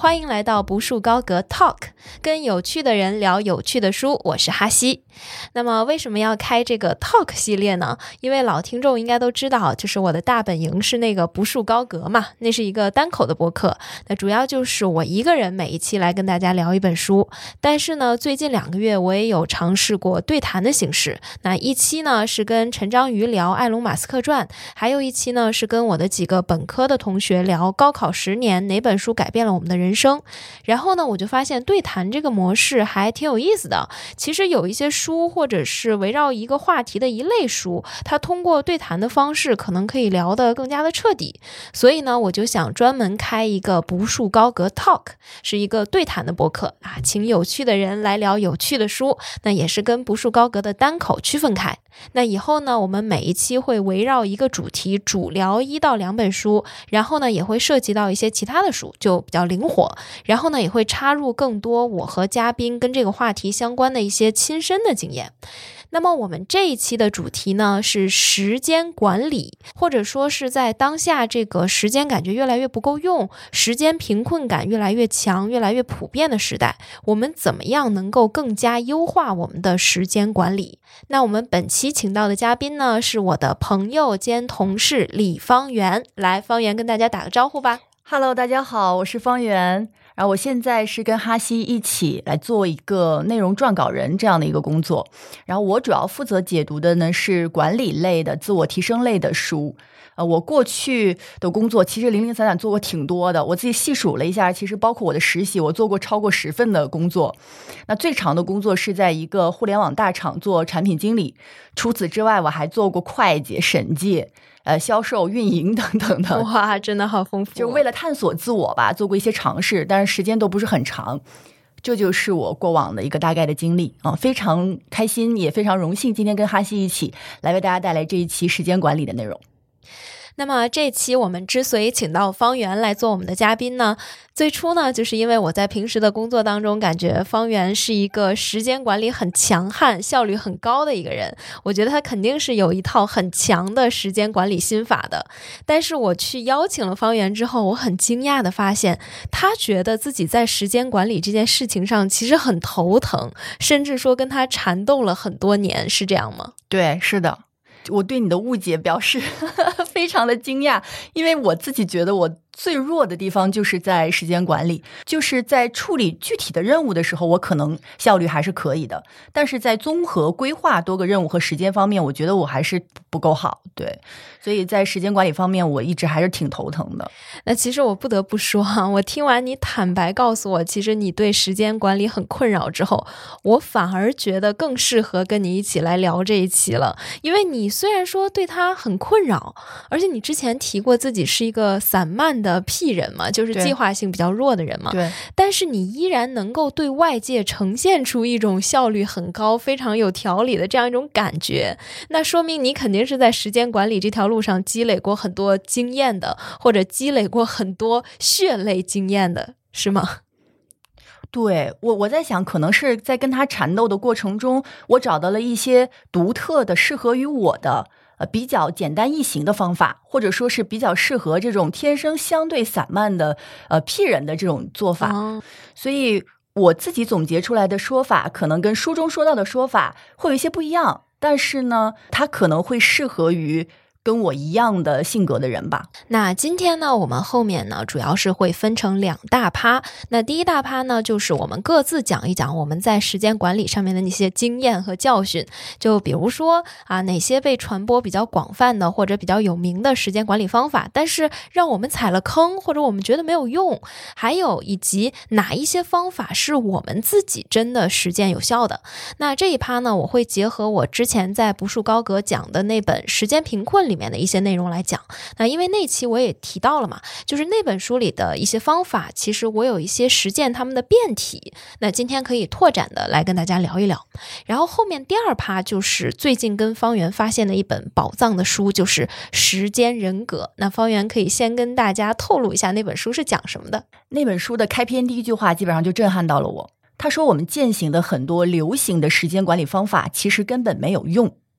欢迎来到不树高阁 Talk， 跟有趣的人聊有趣的书，我是哈西。那么为什么要开这个 Talk 系列呢？因为老听众应该都知道，就是我的大本营是那个不树高阁嘛，那是一个单口的播客，那主要就是我一个人每一期来跟大家聊一本书。但是呢，最近2个月我也有尝试过对谈的形式，那一期呢是跟陈章鱼聊埃隆马斯克传，还有一期呢是跟我的几个本科的同学聊高考10年哪本书改变了我们的人生。然后呢，我就发现对谈这个模式还挺有意思的。其实有一些书或者是围绕一个话题的一类书，它通过对谈的方式可能可以聊得更加的彻底。所以呢，我就想专门开一个不树高阁 Talk， 是一个对谈的播客啊，请有趣的人来聊有趣的书，那也是跟不树高阁的单口区分开。那以后呢，我们每一期会围绕一个主题主聊1到2本书，然后呢也会涉及到一些其他的书，就比较灵活。然后呢也会插入更多我和嘉宾跟这个话题相关的一些亲身的经验。那么我们这一期的主题呢是时间管理，或者说是在当下这个时间感觉越来越不够用，时间贫困感越来越强，越来越普遍的时代，我们怎么样能够更加优化我们的时间管理。那我们本期请到的嘉宾呢是我的朋友兼同事李方圆，来，方圆跟大家打个招呼吧。 Hello， 大家好，我是方圆。然后我现在是跟哈西一起来做一个内容撰稿人这样的一个工作，然后我主要负责解读的呢是管理类的、自我提升类的书。我过去的工作其实零零散散做过挺多的，我自己细数了一下，其实包括我的实习，我做过超过10份的工作。那最长的工作是在一个互联网大厂做产品经理，除此之外我还做过会计、审计、销售、运营等等的。 哇，真的好丰富， 就为了探索自我吧，做过一些尝试，但是时间都不是很长。这就是我过往的一个大概的经历啊，非常开心，也非常荣幸今天跟哈西一起来为大家带来这一期时间管理的内容。 那么这期我们之所以请到方圆来做我们的嘉宾呢，最初呢就是因为我在平时的工作当中感觉方圆是一个时间管理很强悍、效率很高的一个人，我觉得他肯定是有一套很强的时间管理心法的。但是我去邀请了方圆之后，我很惊讶的发现他觉得自己在时间管理这件事情上其实很头疼，甚至说跟他缠斗了很多年，是这样吗？ 对，是的。我对你的误解表示非常的惊讶，因为我自己觉得我最弱的地方就是在时间管理，就是在处理具体的任务的时候，我可能效率还是可以的，但是在综合规划多个任务和时间方面，我觉得我还是不够好。对，所以在时间管理方面我一直还是挺头疼的。 那其实我不得不说啊，我听完你坦白告诉我其实你对时间管理很困扰之后，我反而觉得更适合跟你一起来聊这一期了。因为你虽然说对它很困扰，而且你之前提过自己是一个散漫的屁人嘛，就是计划性比较弱的人嘛。 对。 但是你依然能够对外界呈现出一种效率很高、非常有条理的这样一种感觉，那说明你肯定是在时间管理这条路上积累过很多经验的，或者积累过很多血泪经验的，是吗？ 对，我在想，可能是在跟他缠斗的过程中，我找到了一些独特的、适合于我的比较简单易行的方法，或者说是比较适合这种天生相对散漫的屁人的这种做法。所以我自己总结出来的说法可能跟书中说到的说法会有一些不一样，但是呢它可能会适合于跟我一样的性格的人吧。 那今天呢，我们后面呢主要是会分成2大趴。那第一大趴呢，就是我们各自讲一讲我们在时间管理上面的那些经验和教训，就比如说啊，哪些被传播比较广泛的或者比较有名的时间管理方法，但是让我们踩了坑，或者我们觉得没有用，还有以及哪一些方法是我们自己真的实践有效的。那这一趴呢，我会结合我之前在不树高阁讲的那本《时间贫困》里面的一些内容来讲。那因为那期我也提到了嘛，就是那本书里的一些方法，其实我有一些实践他们的变体，那今天可以拓展的来跟大家聊一聊。然后后面第2趴就是最近跟方圆发现的一本宝藏的书，就是《时间人格》。那方圆可以先跟大家透露一下那本书是讲什么的。 那本书的开篇第一句话基本上就震撼到了我，他说我们践行的很多流行的时间管理方法其实根本没有用。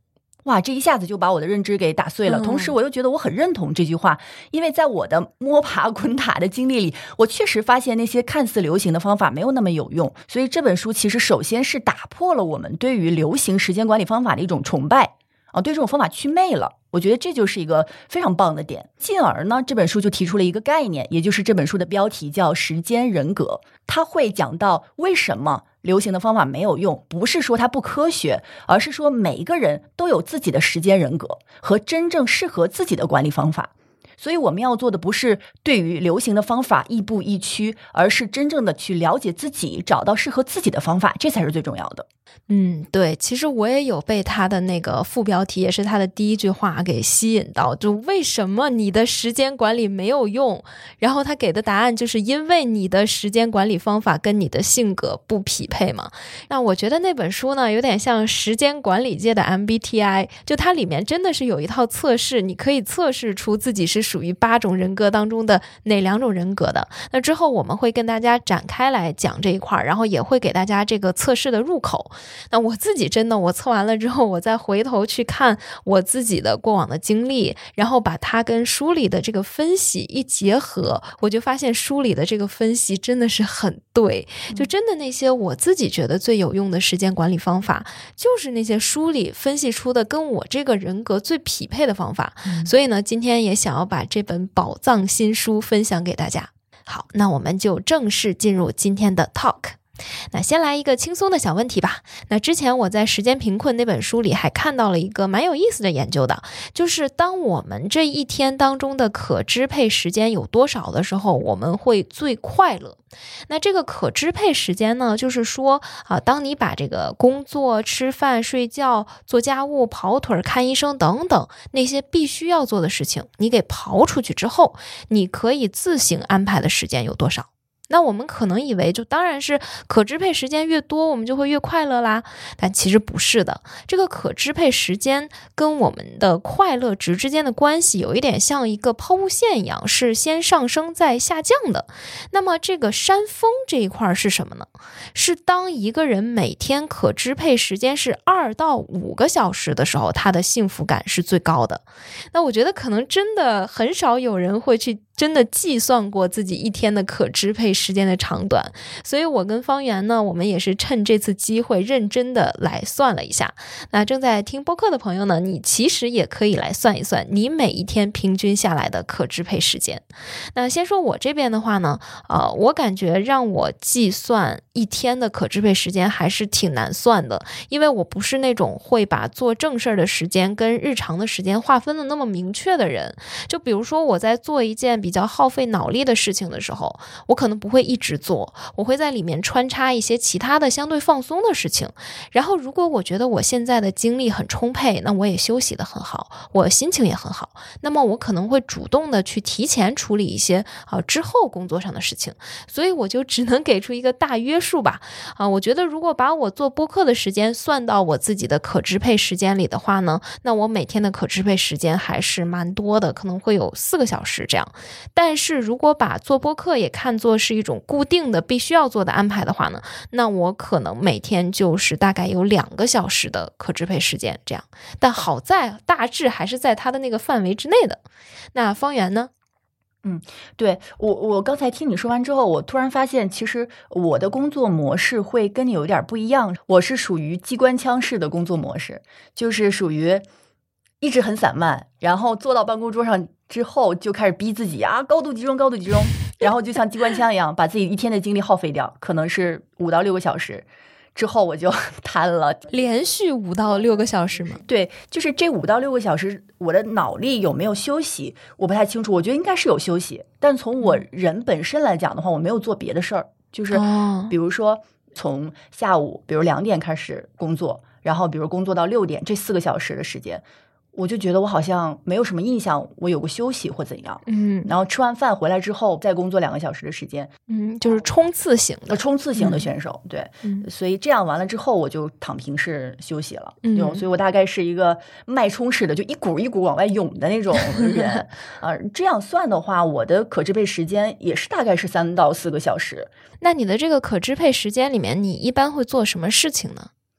哇，这一下子就把我的认知给打碎了。同时我又觉得我很认同这句话，因为在我的摸爬滚打的经历里，我确实发现那些看似流行的方法没有那么有用。所以这本书其实首先是打破了我们对于流行时间管理方法的一种崇拜对这种方法祛魅了。我觉得这就是一个非常棒的点。进而呢，这本书就提出了一个概念，也就是这本书的标题叫时间人格。它会讲到为什么流行的方法没有用，不是说它不科学，而是说每一个人都有自己的时间人格和真正适合自己的管理方法。所以我们要做的不是对于流行的方法亦步亦趋，而是真正的去了解自己，找到适合自己的方法，这才是最重要的。 对，其实我也有被他的那个副标题，也是他的第一句话给吸引到，就为什么你的时间管理没有用？然后他给的答案就是因为你的时间管理方法跟你的性格不匹配嘛。那我觉得那本书呢，有点像时间管理界的 MBTI， 就它里面真的是有一套测试，你可以测试出自己是属于8种人格当中的哪2种人格的。那之后我们会跟大家展开来讲这一块，然后也会给大家这个测试的入口。那我自己真的，我测完了之后，我再回头去看我自己的过往的经历，然后把它跟书里的这个分析一结合，我就发现书里的这个分析真的是很对。就真的那些我自己觉得最有用的时间管理方法，就是那些书里分析出的跟我这个人格最匹配的方法。所以呢，今天也想要把这本宝藏新书分享给大家。好，那我们就正式进入今天的 talk。那先来一个轻松的小问题吧。那之前我在《时间贫困》那本书里还看到了一个蛮有意思的研究的，就是当我们这一天当中的可支配时间有多少的时候，我们会最快乐。那这个可支配时间呢，就是说当你把这个工作、吃饭、睡觉、做家务、跑腿、看医生等等那些必须要做的事情，你给刨出去之后，你可以自行安排的时间有多少。那我们可能以为就当然是可支配时间越多，我们就会越快乐啦，但其实不是的。这个可支配时间跟我们的快乐值之间的关系有一点像一个抛物线一样，是先上升再下降的。那么这个山峰这一块是什么呢？是当一个人每天可支配时间是2到5个小时的时候，他的幸福感是最高的。那我觉得可能真的很少有人会去真的计算过自己一天的可支配时间的长短，所以我跟方圆呢，我们也是趁这次机会认真的来算了一下。那正在听播客的朋友呢，你其实也可以来算一算你每一天平均下来的可支配时间。那先说我这边的话呢，我感觉让我计算一天的可支配时间还是挺难算的，因为我不是那种会把做正事儿的时间跟日常的时间划分的那么明确的人。就比如说我在做一件比较耗费脑力的事情的时候，我可能不会一直做，我会在里面穿插一些其他的相对放松的事情。然后如果我觉得我现在的精力很充沛，那我也休息得很好，我心情也很好，那么我可能会主动的去提前处理一些之后工作上的事情。所以我就只能给出一个大约数吧。我觉得如果把我做播客的时间算到我自己的可支配时间里的话呢，那我每天的可支配时间还是蛮多的，可能会有4个小时这样。但是如果把做播客也看作是一种固定的必须要做的安排的话呢，那我可能每天就是大概有2个小时的可支配时间这样。但好在大致还是在它的那个范围之内的。那方圆呢？ 对，我刚才听你说完之后，我突然发现其实我的工作模式会跟你有点不一样。我是属于机关枪式的工作模式，就是属于一直很散漫，然后坐到办公桌上之后就开始逼自己高度集中高度集中，然后就像机关枪一样把自己一天的精力耗费掉，可能是5到6个小时之后我就瘫了。 连续5到6个小时吗？ 对，就是这5到6个小时我的脑力有没有休息我不太清楚，我觉得应该是有休息，但从我人本身来讲的话，我没有做别的事儿，就是比如说从下午比如2点开始工作，然后比如工作到6点，这4个小时的时间我就觉得我好像没有什么印象我有个休息或怎样。然后吃完饭回来之后再工作2个小时的时间。 就是冲刺型的选手。对，所以这样完了之后我就躺平式休息了。所以我大概是一个脉冲式的，就一股一股往外涌的那种人。这样算的话，我的可支配时间也是大概是3到4个小时。 那你的这个可支配时间里面，你一般会做什么事情呢？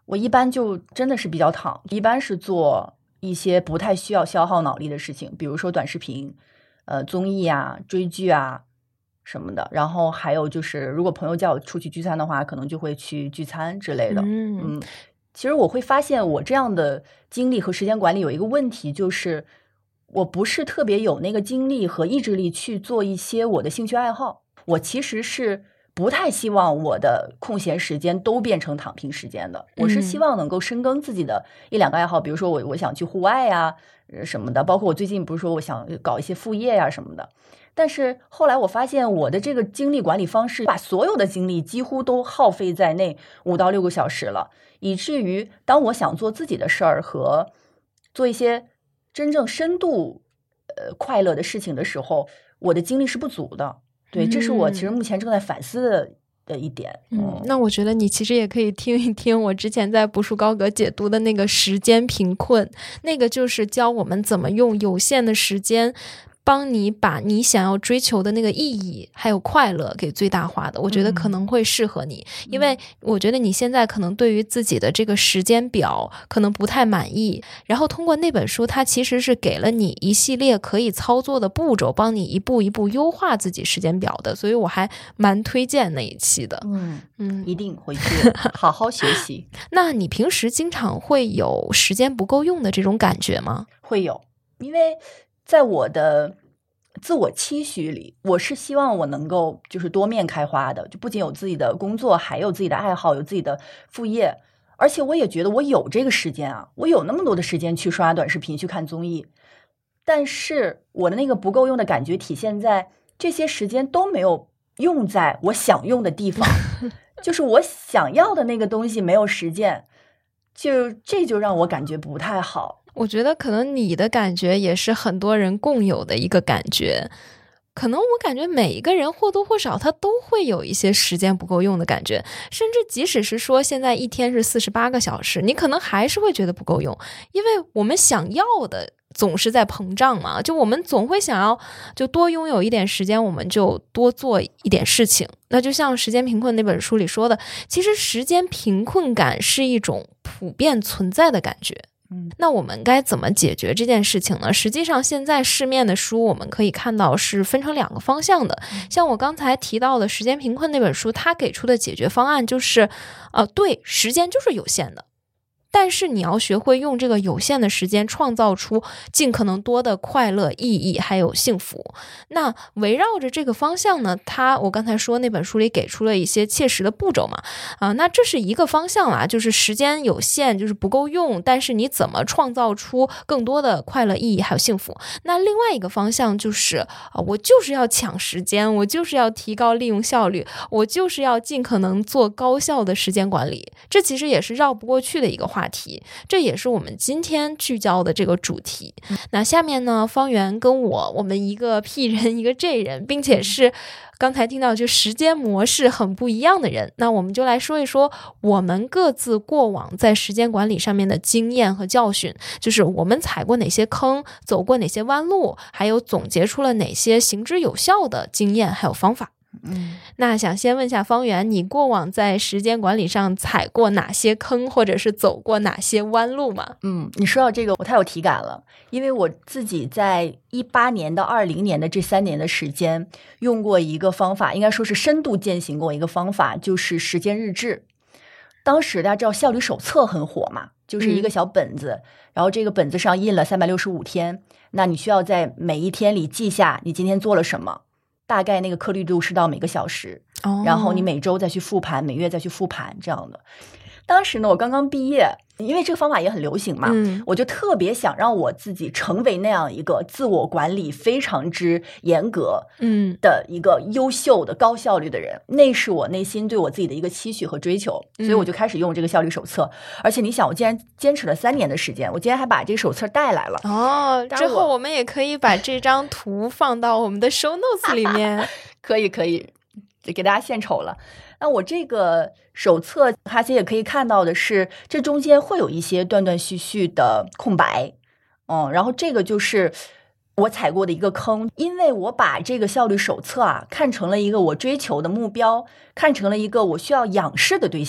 我一般就真的是比较躺，一般是做一些不太需要消耗脑力的事情，比如说短视频、综艺啊、追剧啊什么的。然后还有就是，如果朋友叫我出去聚餐的话，可能就会去聚餐之类的。其实我会发现我这样的精力和时间管理有一个问题，就是我不是特别有那个精力和意志力去做一些我的兴趣爱好。我其实是不太希望我的空闲时间都变成躺平时间的，我是希望能够深耕自己的一两个爱好，比如说我想去户外呀什么的，包括我最近不是说我想搞一些副业呀什么的。但是后来我发现我的这个精力管理方式把所有的精力几乎都耗费在那5到6个小时了，以至于当我想做自己的事儿和做一些真正深度快乐的事情的时候，我的精力是不足的。对，这是我其实目前正在反思的一点。 那我觉得你其实也可以听一听我之前在捕树高阁解读的那个时间贫困，那个就是教我们怎么用有限的时间帮你把你想要追求的那个意义还有快乐给最大化的，我觉得可能会适合你。因为我觉得你现在可能对于自己的这个时间表可能不太满意，然后通过那本书它其实是给了你一系列可以操作的步骤，帮你一步一步优化自己时间表的，所以我还蛮推荐那一期的。 一定回去好好学习。 那你平时经常会有时间不够用的这种感觉吗？ 会有，因为在我的自我期许里，我是希望我能够就是多面开花的，就不仅有自己的工作，还有自己的爱好，有自己的副业。而且我也觉得我有这个时间啊，我有那么多的时间去刷短视频，去看综艺。但是我的那个不够用的感觉体现在这些时间都没有用在我想用的地方，就是我想要的那个东西没有实践，这就让我感觉不太好。 我觉得可能你的感觉也是很多人共有的一个感觉，可能我感觉每一个人或多或少他都会有一些时间不够用的感觉，甚至即使是说现在一天是48个小时，你可能还是会觉得不够用，因为我们想要的总是在膨胀嘛，就我们总会想要就多拥有一点时间，我们就多做一点事情。那就像《时间贫困》那本书里说的，其实时间贫困感是一种普遍存在的感觉。那我们该怎么解决这件事情呢？实际上现在市面的书我们可以看到是分成2个方向的，像我刚才提到的《时间贫困》那本书，它给出的解决方案就是对，时间就是有限的，但是你要学会用这个有限的时间创造出尽可能多的快乐、意义还有幸福。那围绕着这个方向呢，我刚才说那本书里给出了一些切实的步骤嘛，那这是一个方向啦，就是时间有限，就是不够用，但是你怎么创造出更多的快乐、意义还有幸福。那另外一个方向就是我就是要抢时间，我就是要提高利用效率，我就是要尽可能做高效的时间管理。这其实也是绕不过去的一个话题，这也是我们今天聚焦的这个主题。那下面呢，方圆跟我们一个 P 人一个 J 人，并且是刚才听到就时间模式很不一样的人，那我们就来说一说我们各自过往在时间管理上面的经验和教训，就是我们踩过哪些坑，走过哪些弯路，还有总结出了哪些行之有效的经验还有方法。那想先问一下方圆，你过往在时间管理上踩过哪些坑，或者是走过哪些弯路吗？ 你说到这个我太有体感了，因为我自己在18年到20年的这3年的时间用过一个方法，应该说是深度践行过一个方法，就是时间日志。当时大家知道效率手册很火嘛，就是一个小本子，然后这个本子上印了365天，那你需要在每一天里记下你今天做了什么，大概那个颗粒度是到每个小时，然后你每周再去复盘，每月再去复盘这样的。当时呢，我刚刚毕业，因为这个方法也很流行嘛，我就特别想让我自己成为那样一个自我管理非常之严格的一个优秀的高效率的人，那是我内心对我自己的一个期许和追求，所以我就开始用这个效率手册。而且你想，我竟然坚持了3年的时间，我今天还把这个手册带来了。 之后我们也可以把这张图放到我们的 show notes 里面。 可以给大家献丑了。那我这个手册哈希也可以看到的是，这中间会有一些断断续续的空白，然后这个就是我踩过的一个坑，因为我把这个效率手册看成了一个我追求的目标，看成了一个我需要仰视的对象。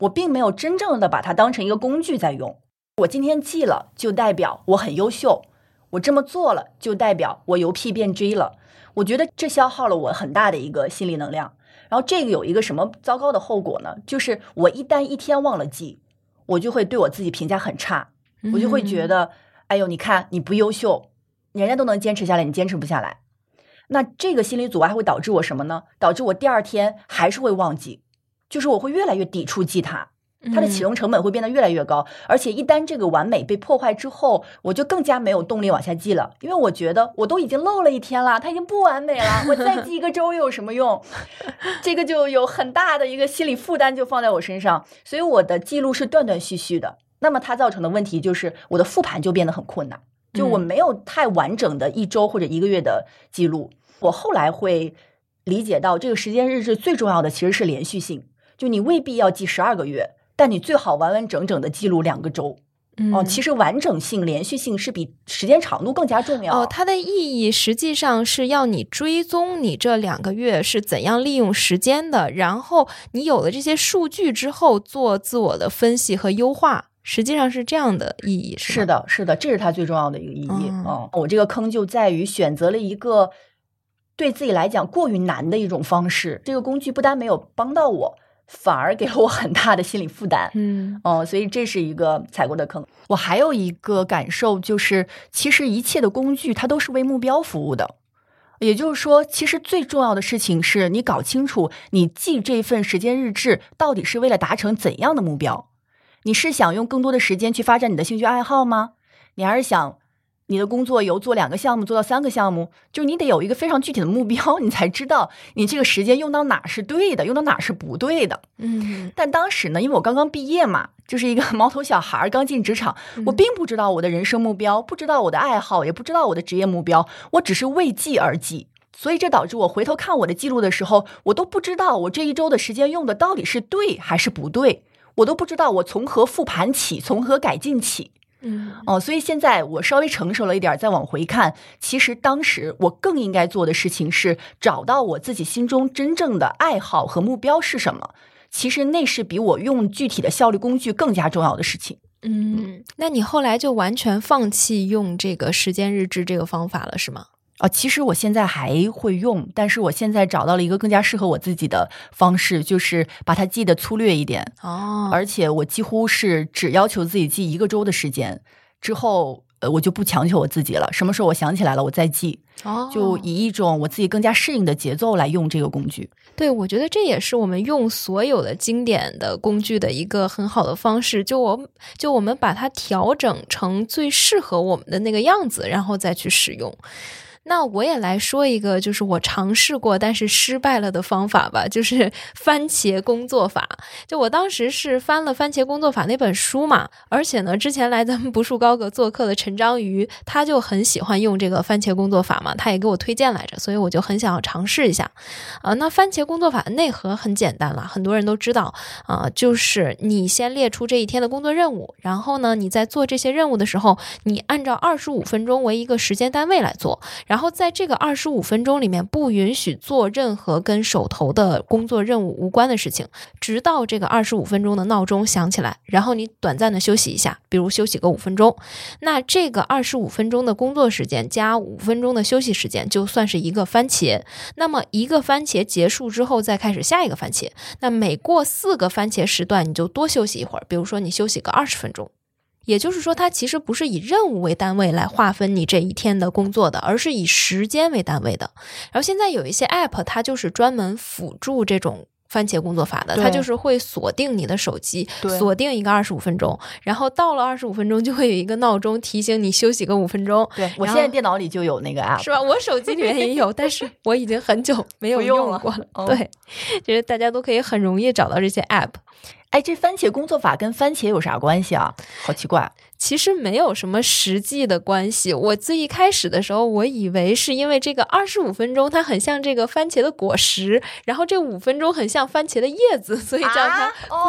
我并没有真正的把它当成一个工具在用。我今天记了就代表我很优秀，我这么做了就代表我由 P 变 J 了。我觉得这消耗了我很大的一个心理能量。然后这个有一个什么糟糕的后果呢？就是我一旦一天忘了记，我就会对我自己评价很差，我就会觉得哎呦，你看你不优秀，人家都能坚持下来，你坚持不下来。那这个心理阻碍会导致我什么呢？导致我第二天还是会忘记，就是我会越来越抵触记它的启动成本会变得越来越高，而且一旦这个完美被破坏之后，我就更加没有动力往下记了，因为我觉得我都已经漏了一天了，它已经不完美了，我再记一个周又有什么用？这个就有很大的一个心理负担就放在我身上，所以我的记录是断断续续的。那么它造成的问题就是我的复盘就变得很困难，就我没有太完整的一周或者一个月的记录。我后来会理解到，这个时间日志最重要的其实是连续性，就你未必要记12个月，但你最好完完整整的记录2个周。其实完整性、连续性是比时间长度更加重要。 它的意义实际上是要你追踪你这2个月是怎样利用时间的，然后你有了这些数据之后做自我的分析和优化，实际上是这样的意义。 是的，是的，这是它最重要的一个意义。我这个坑就在于选择了一个对自己来讲过于难的一种方式，这个工具不单没有帮到我，反而给了我很大的心理负担。所以这是一个踩过的坑。我还有一个感受就是，其实一切的工具它都是为目标服务的。也就是说，其实最重要的事情是你搞清楚你记这份时间日志到底是为了达成怎样的目标。你是想用更多的时间去发展你的兴趣爱好吗？你还是想你的工作由做2个项目做到3个项目？就是你得有一个非常具体的目标，你才知道你这个时间用到哪是对的，用到哪是不对的。但当时呢，因为我刚刚毕业嘛，就是一个毛头小孩刚进职场，我并不知道我的人生目标，不知道我的爱好，也不知道我的职业目标，我只是为记而记。所以这导致我回头看我的记录的时候，我都不知道我这一周的时间用的到底是对还是不对，我都不知道我从何复盘起，从何改进起。所以现在我稍微成熟了一点，再往回看，其实当时我更应该做的事情是找到我自己心中真正的爱好和目标是什么。其实那是比我用具体的效率工具更加重要的事情。 那你后来就完全放弃用这个时间日志这个方法了，是吗？ 其实我现在还会用，但是我现在找到了一个更加适合我自己的方式，就是把它记得粗略一点。而且我几乎是只要求自己记1个周的时间，之后我就不强求我自己了，什么时候我想起来了我再记。就以一种我自己更加适应的节奏来用这个工具。 对，我觉得这也是我们用所有的经典的工具的一个很好的方式，就我们把它调整成最适合我们的那个样子，然后再去使用。那我也来说一个就是我尝试过但是失败了的方法吧，就是番茄工作法。就我当时是翻了番茄工作法那本书嘛，而且呢之前来咱们不树高阁做客的陈章鱼他就很喜欢用这个番茄工作法嘛，他也给我推荐来着，所以我就很想要尝试一下。那番茄工作法的内核很简单了，很多人都知道就是你先列出这一天的工作任务，然后呢你在做这些任务的时候，你按照25分钟为一个时间单位来做，然后在这个25分钟里面不允许做任何跟手头的工作任务无关的事情，直到这个25分钟的闹钟响起来，然后你短暂的休息一下，比如休息个5分钟。那这个25分钟的工作时间加5分钟的休息时间就算是一个番茄。那么一个番茄结束之后再开始下一个番茄，那每过4个番茄时段你就多休息一会儿，比如说你休息个20分钟。也就是说它其实不是以任务为单位来划分你这一天的工作的，而是以时间为单位的。然后现在有一些 app 它就是专门辅助这种番茄工作法的，它就是会锁定你的手机，锁定一个25分钟，然后到了25分钟就会有一个闹钟提醒你休息个5分钟。 对，我现在电脑里就有那个 app， 是吧？我手机里面也有，但是我已经很久没有用过了。对，就是大家都可以很容易找到这些 app。 这番茄工作法跟番茄有啥关系啊？好奇怪。 其实没有什么实际的关系。我最一开始的时候，我以为是因为这个25分钟它很像这个番茄的果实，然后这5分钟很像番茄的叶子，所以叫它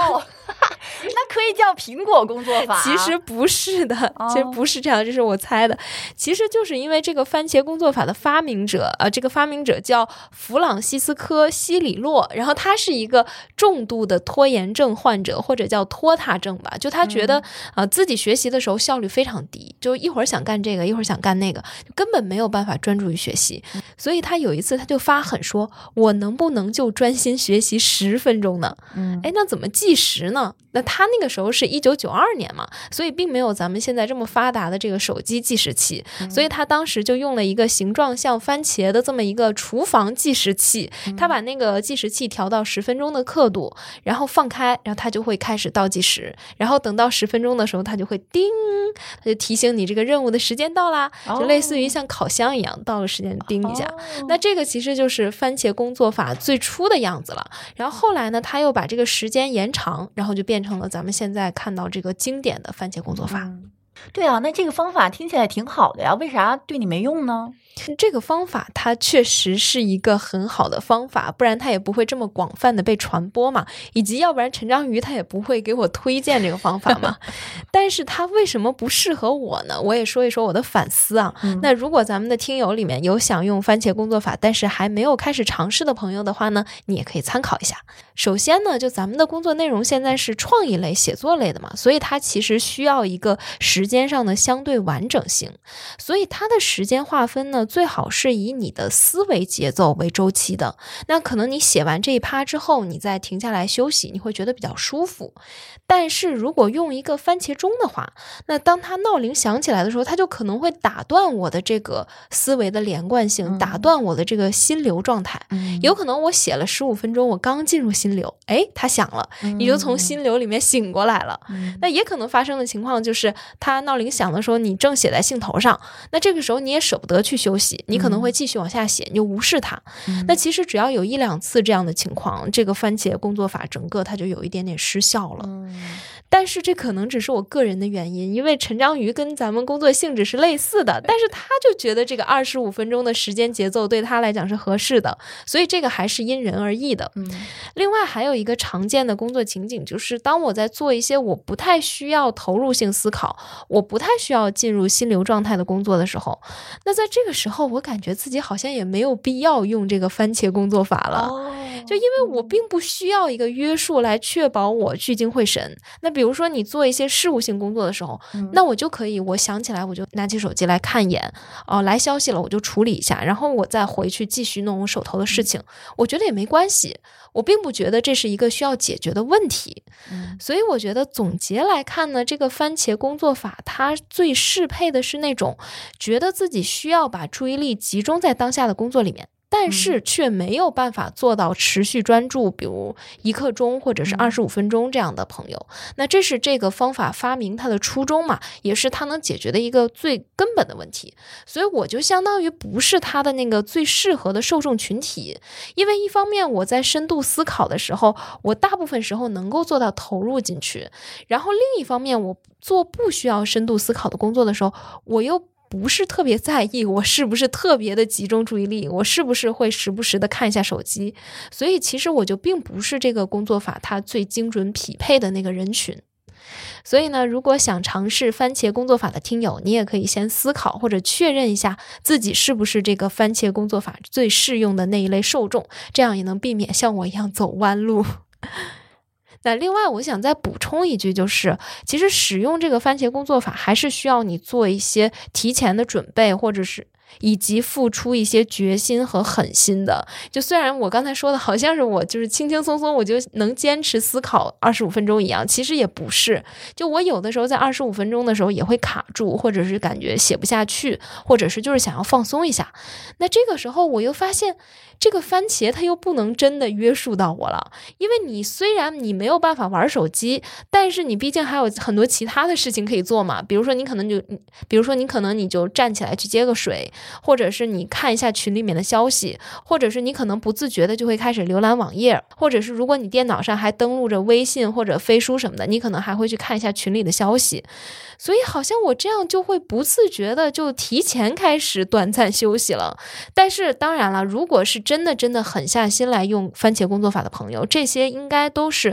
那可以叫苹果工作法？ 其实不是的，其实不是这样，这是我猜的。其实就是因为这个番茄工作法的发明者这个发明者叫弗朗西斯科·西里洛，然后他是一个重度的拖延症患者，或者叫拖沓症吧。就他觉得自己学习的时候效率非常低，就一会儿想干这个，一会儿想干那个，就根本没有办法专注于学习。所以他有一次他就发狠说，我能不能就专心学习10分钟呢？那怎么计时呢？那他那个时候是1992年嘛，所以并没有咱们现在这么发达的这个手机计时器，所以他当时就用了一个形状像番茄的这么一个厨房计时器，他把那个计时器调到10分钟的刻度，然后放开，然后他就会开始倒计时，然后等到10分钟的时候，他就会叮，他就提醒你这个任务的时间到啦，就类似于像烤箱一样，到了时间叮一下。那这个其实就是番茄工作法最初的样子了。然后后来呢，他又把这个时间延长，然后就变成了咱们现在看到这个经典的番茄工作法。 对啊，那这个方法听起来挺好的呀，为啥对你没用呢？ 这个方法它确实是一个很好的方法，不然它也不会这么广泛的被传播嘛，以及要不然陈章鱼他也不会给我推荐这个方法嘛。但是它为什么不适合我呢？我也说一说我的反思啊。那如果咱们的听友里面有想用番茄工作法但是还没有开始尝试的朋友的话呢，你也可以参考一下。首先呢，就咱们的工作内容现在是创意类、写作类的嘛，所以它其实需要一个时间上的相对完整性，所以它的时间划分呢，最好是以你的思维节奏为周期的。那可能你写完这一趴之后，你再停下来休息，你会觉得比较舒服。但是如果用一个番茄钟的话，那当它闹铃响起来的时候，它就可能会打断我的这个思维的连贯性，打断我的这个心流状态。有可能我写了15分钟，我刚进入心流，它响了，你就从心流里面醒过来了。那也可能发生的情况就是它闹铃响的时候，你正写在兴头上，那这个时候你也舍不得去休息，你可能会继续往下写，你就无视它。那其实只要有1-2次这样的情况，这个番茄工作法整个它就有一点点失效了。但是这可能只是我个人的原因，因为陈章鱼跟咱们工作性质是类似的，但是他就觉得这个25分钟的时间节奏对他来讲是合适的，所以这个还是因人而异的。另外还有一个常见的工作情景，就是当我在做一些我不太需要投入性思考，我不太需要进入心流状态的工作的时候，那在这个时候我感觉自己好像也没有必要用这个番茄工作法了。就因为我并不需要一个约束来确保我聚精会神。那比如说你做一些事务性工作的时候，那我就可以，我想起来我就拿起手机来看一眼，来消息了我就处理一下，然后我再回去继续弄我手头的事情，我觉得也没关系，我并不觉得这是一个需要解决的问题。所以我觉得总结来看呢，这个番茄工作法它最适配的是那种觉得自己需要把注意力集中在当下的工作里面，但是却没有办法做到持续专注，比如1刻钟或者是25分钟这样的朋友。那这是这个方法发明它的初衷嘛，也是它能解决的一个最根本的问题。所以我就相当于不是它的那个最适合的受众群体，因为一方面我在深度思考的时候，我大部分时候能够做到投入进去，然后另一方面我做不需要深度思考的工作的时候，我又不是特别在意我是不是特别的集中注意力，我是不是会时不时的看一下手机，所以其实我就并不是这个工作法它最精准匹配的那个人群。所以呢，如果想尝试番茄工作法的听友，你也可以先思考或者确认一下自己是不是这个番茄工作法最适用的那一类受众，这样也能避免像我一样走弯路。那另外我想再补充一句，就是其实使用这个番茄工作法还是需要你做一些提前的准备，或者是以及付出一些决心和狠心的。就虽然我刚才说的好像是我就是轻轻松松我就能坚持思考25分钟一样，其实也不是。就我有的时候在25分钟的时候也会卡住，或者是感觉写不下去，或者是就是想要放松一下。那这个时候我又发现这个番茄它又不能真的约束到我了，因为你虽然你没有办法玩手机，但是你毕竟还有很多其他的事情可以做嘛。比如说你可能你就站起来去接个水，或者是你看一下群里面的消息，或者是你可能不自觉的就会开始浏览网页，或者是如果你电脑上还登录着微信或者飞书什么的，你可能还会去看一下群里的消息。所以好像我这样就会不自觉的就提前开始短暂休息了。但是当然了，如果是真的狠下心来用番茄工作法的朋友，这些应该都是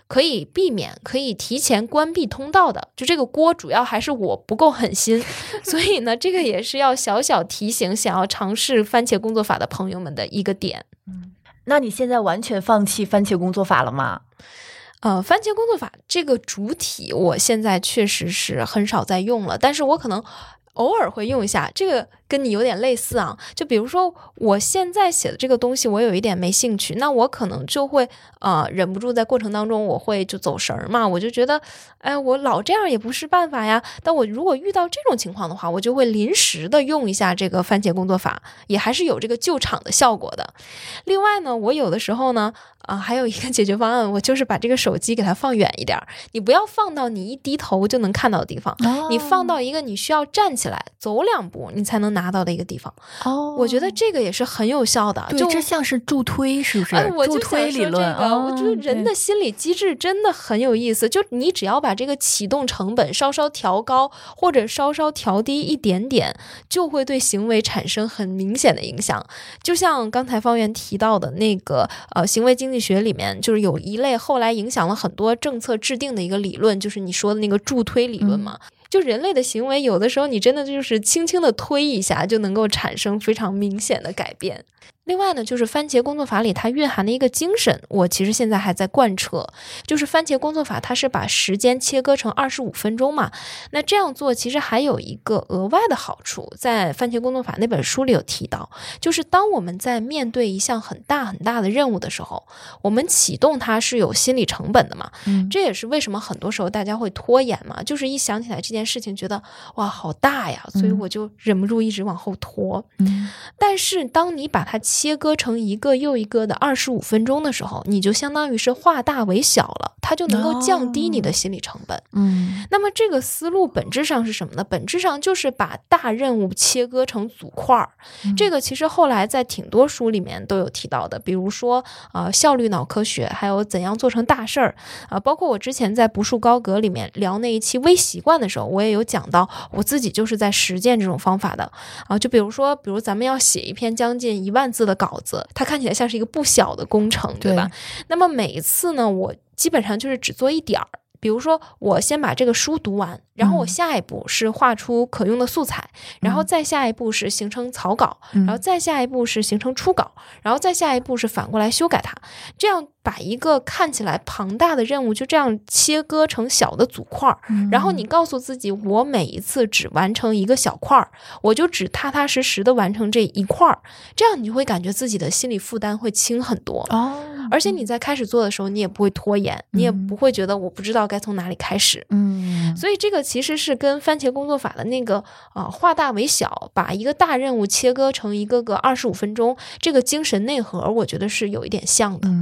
可以避免，可以提前关闭通道的。就这个锅主要还是我不够狠心，所以呢，这个也是要小小提醒想要尝试番茄工作法的朋友们的一个点。 那你现在完全放弃番茄工作法了吗？ 番茄工作法这个主体我现在确实是很少在用了，但是我可能偶尔会用一下，这个跟你有点类似啊。就比如说我现在写的这个东西我有一点没兴趣，那我可能就会忍不住在过程当中我会就走神嘛，我就觉得我老这样也不是办法呀。但我如果遇到这种情况的话，我就会临时的用一下这个番茄工作法，也还是有这个救场的效果的。另外呢，我有的时候呢还有一个解决方案，我就是把这个手机给它放远一点，你不要放到你一低头就能看到的地方，你放到一个你需要站起来走2步你才能拿到的一个地方。我觉得这个也是很有效的。 对，这像是助推，是不是？助我就推理论。 我觉得人的心理机制真的很有意思。就你只要把这个启动成本稍稍调高，或者稍稍调低一点点，就会对行为产生很明显的影响。就像刚才方圆提到的那个行为经济学里面，就是有一类后来影响了很多政策制定的一个理论，就是你说的那个助推理论嘛。就人类的行为有的时候你真的就是轻轻的推一下就能够产生非常明显的改变。另外呢，就是番茄工作法里它蕴含的一个精神，我其实现在还在贯彻，就是番茄工作法它是把时间切割成25分钟嘛。那这样做其实还有一个额外的好处，在番茄工作法那本书里有提到，就是当我们在面对一项很大很大的任务的时候，我们启动它是有心理成本的嘛。这也是为什么很多时候大家会拖延嘛，就是一想起来这件事情觉得哇好大呀，所以我就忍不住一直往后拖。但是当你把它切割成一个又一个的25分钟的时候，你就相当于是化大为小了，它就能够降低你的心理成本。那么这个思路本质上是什么呢？本质上就是把大任务切割成组块。这个其实后来在挺多书里面都有提到的，比如说效率脑科学，还有怎样做成大事儿包括我之前在不树高阁里面聊那一期微习惯的时候，我也有讲到我自己就是在实践这种方法的就比如咱们要写一篇将近1万字的稿子，它看起来像是一个不小的工程，对吧？那么每一次呢，我基本上就是只做一点儿。比如说我先把这个书读完，然后我下一步是画出可用的素材，然后再下一步是形成草稿，然后再下一步是形成初稿，然后再下一步是反过来修改它，这样把一个看起来庞大的任务就这样切割成小的组块，然后你告诉自己我每一次只完成一个小块，我就只踏踏实实的完成这一块，这样你就会感觉自己的心理负担会轻很多而且你在开始做的时候你也不会拖延，你也不会觉得我不知道该从哪里开始所以这个其实是跟番茄工作法的那个化大为小，把一个大任务切割成一个个25分钟，这个精神内核我觉得是有一点像的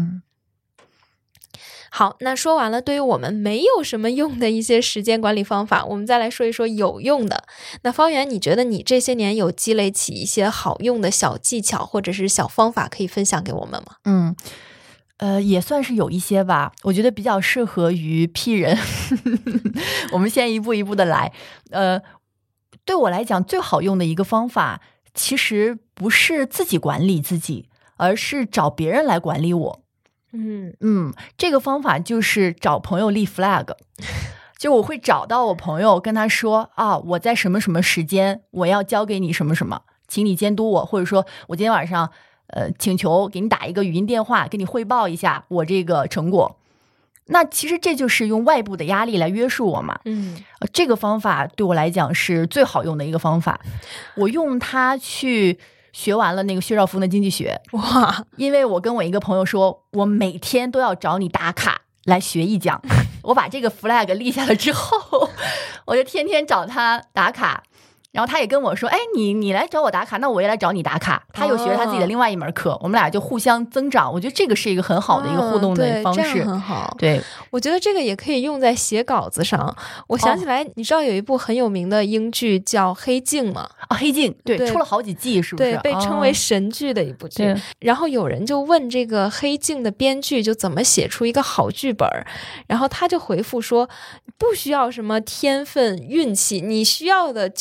好，那说完了对于我们没有什么用的一些时间管理方法，我们再来说一说有用的。那方圆，你觉得你这些年有积累起一些好用的小技巧或者是小方法可以分享给我们吗？ 也算是有一些吧，我觉得比较适合于 P 人我们先一步一步的来。对我来讲最好用的一个方法其实不是自己管理自己，而是找别人来管理我。这个方法就是找朋友立 flag 就我会找到我朋友跟他说我在什么什么时间我要交给你什么什么，请你监督我，或者说我今天晚上请求给你打一个语音电话给你汇报一下我这个成果。那其实这就是用外部的压力来约束我嘛。这个方法对我来讲是最好用的一个方法，我用它去学完了那个薛兆丰的经济学。哇！因为我跟我一个朋友说我每天都要找你打卡来学一讲我把这个 flag 立下了之后我就天天找他打卡，然后他也跟我说你来找我打卡，那我也来找你打卡。他又学了他自己的另外一门课我们俩就互相增长，我觉得这个是一个很好的一个互动的方式。 对，这样很好。 对， 我觉得这个也可以用在写稿子上。我想起来你知道有一部很有名的英剧叫黑镜吗？ 黑镜，对，出了好几季是不是？ 对，被称为神剧的一部剧。然后有人就问这个黑镜的编剧就怎么写出一个好剧本，然后他就回复说不需要什么天分运气，你需要的就是一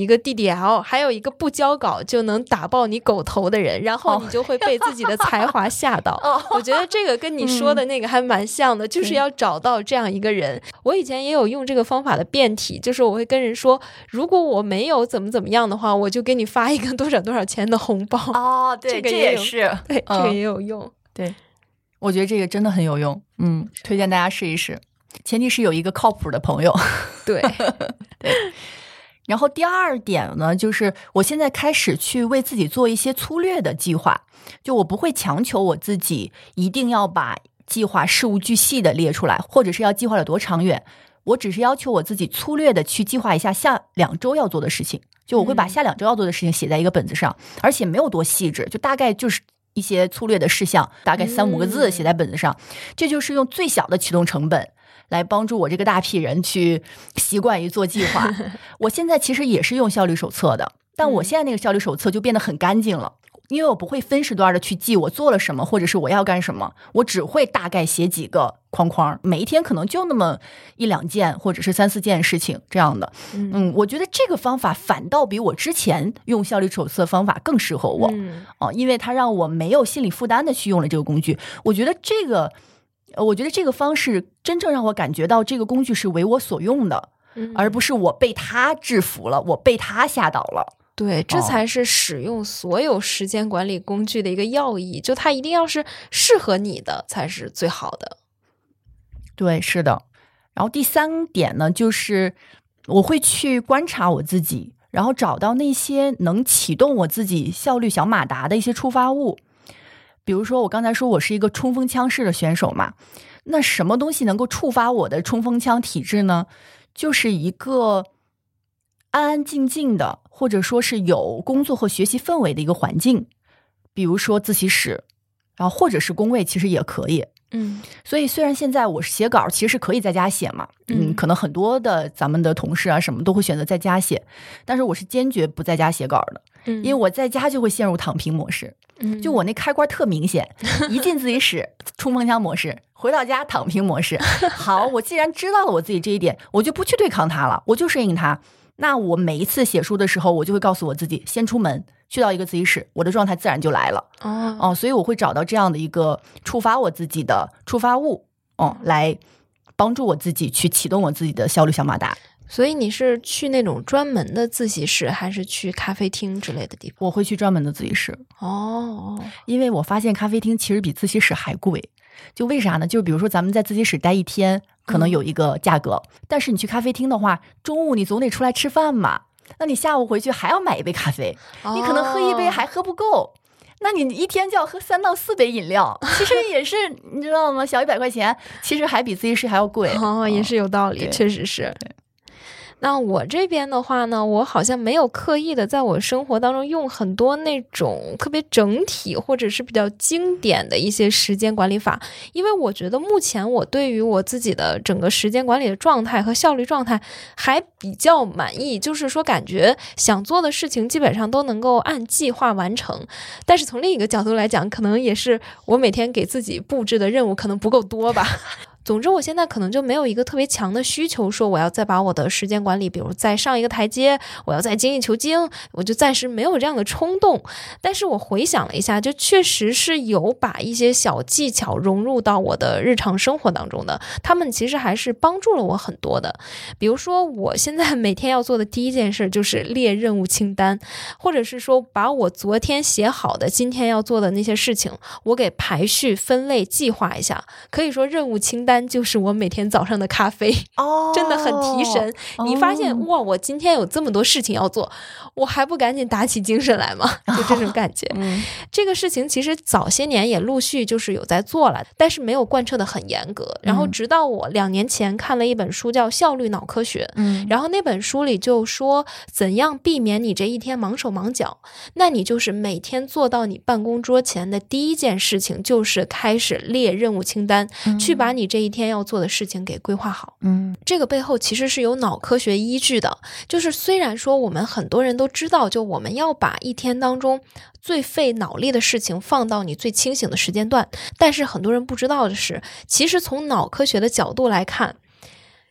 个 DDL， 还有一个不交稿就能打爆你狗头的人，然后你就会被自己的才华吓到。我觉得这个跟你说的那个还蛮像的，就是要找到这样一个人。我以前也有用这个方法的变体，就是我会跟人说，如果我没有怎么样的话，我就给你发一个多少钱的红包。 对， 这也是， 对，这个也有用。 对，我觉得这个真的很有用，推荐大家试一试，前提是有一个靠谱的朋友。 对对。然后第二点呢，就是我现在开始去为自己做一些粗略的计划，就我不会强求我自己一定要把计划事无巨细的列出来，或者是要计划的多长远，我只是要求我自己粗略的去计划一下下2周要做的事情，就我会把下2周要做的事情写在一个本子上，而且没有多细致，就大概就是一些粗略的事项，大概3-5个字写在本子上，这就是用最小的启动成本来帮助我这个大屁人去习惯于做计划。我现在其实也是用效率手册的，但我现在那个效率手册就变得很干净了，因为我不会分时段的去记我做了什么，或者是我要干什么，我只会大概写几个框框，每一天可能就那么1-2件或者是3-4件事情这样的。我觉得这个方法反倒比我之前用效率手册方法更适合我，因为它让我没有心理负担的去用了这个工具。我觉得这个方式真正让我感觉到这个工具是为我所用的，而不是我被它制服了，我被它吓倒了。 对，这才是使用所有时间管理工具的一个要义，就它一定要是适合你的才是最好的。 对，是的。然后第3点呢，就是我会去观察我自己，然后找到那些能启动我自己效率小马达的一些触发物。比如说我刚才说我是一个冲锋枪式的选手嘛，那什么东西能够触发我的冲锋枪体质呢？就是一个安安静静的，或者说是有工作和学习氛围的一个环境，比如说自习室，然后或者是工位，其实也可以。所以虽然现在我是写稿其实是可以在家写嘛，可能很多的咱们的同事啊什么都会选择在家写，但是我是坚决不在家写稿的，因为我在家就会陷入躺平模式，就我那开关特明显，一进自习室冲锋枪模式，回到家躺平模式。好，我既然知道了我自己这一点，我就不去对抗它了，我就适应它。那我每一次写书的时候，我就会告诉我自己，先出门去到一个自习室，我的状态自然就来了。所以我会找到这样的一个触发我自己的触发物，来帮助我自己去启动我自己的效率小马达。 所以你是去那种专门的自习室，还是去咖啡厅之类的地方？ 我会去专门的自习室。因为我发现咖啡厅其实比自习室还贵。就为啥呢？就比如说咱们在自习室待1天可能有一个价格，但是你去咖啡厅的话，中午你总得出来吃饭嘛，那你下午回去还要买一杯咖啡，你可能喝1杯还喝不够，那你一天就要喝3到4杯饮料，其实也是你知道吗？小100块钱，其实还比自习室还要贵。 也是有道理，确实是。那我这边的话呢，我好像没有刻意的在我生活当中用很多那种特别整体或者是比较经典的一些时间管理法，因为我觉得目前我对于我自己的整个时间管理的状态和效率状态还比较满意，就是说感觉想做的事情基本上都能够按计划完成，但是从另一个角度来讲，可能也是我每天给自己布置的任务可能不够多吧。总之我现在可能就没有一个特别强的需求说我要再把我的时间管理比如再上一个台阶，我要再精益求精，我就暂时没有这样的冲动。但是我回想了一下，就确实是有把一些小技巧融入到我的日常生活当中的，他们其实还是帮助了我很多的。比如说我现在每天要做的第一件事就是列任务清单，或者是说把我昨天写好的今天要做的那些事情我给排序分类计划一下，可以说任务清单就是我每天早上的咖啡。真的很提神。你发现哇，我今天有这么多事情要做，我还不赶紧打起精神来吗？就这种感觉。这个事情其实早些年也陆续就是有在做了，但是没有贯彻的很严格。然后直到我2年前看了一本书叫《效率脑科学》，然后那本书里就说怎样避免你这一天忙手忙脚，那你就是每天坐到你办公桌前的第一件事情就是开始列任务清单，去把你这一天要做的事情给规划好。这个背后其实是有脑科学依据的，就是虽然说我们很多人都知道，就我们要把一天当中最费脑力的事情放到你最清醒的时间段，但是很多人不知道的是，其实从脑科学的角度来看，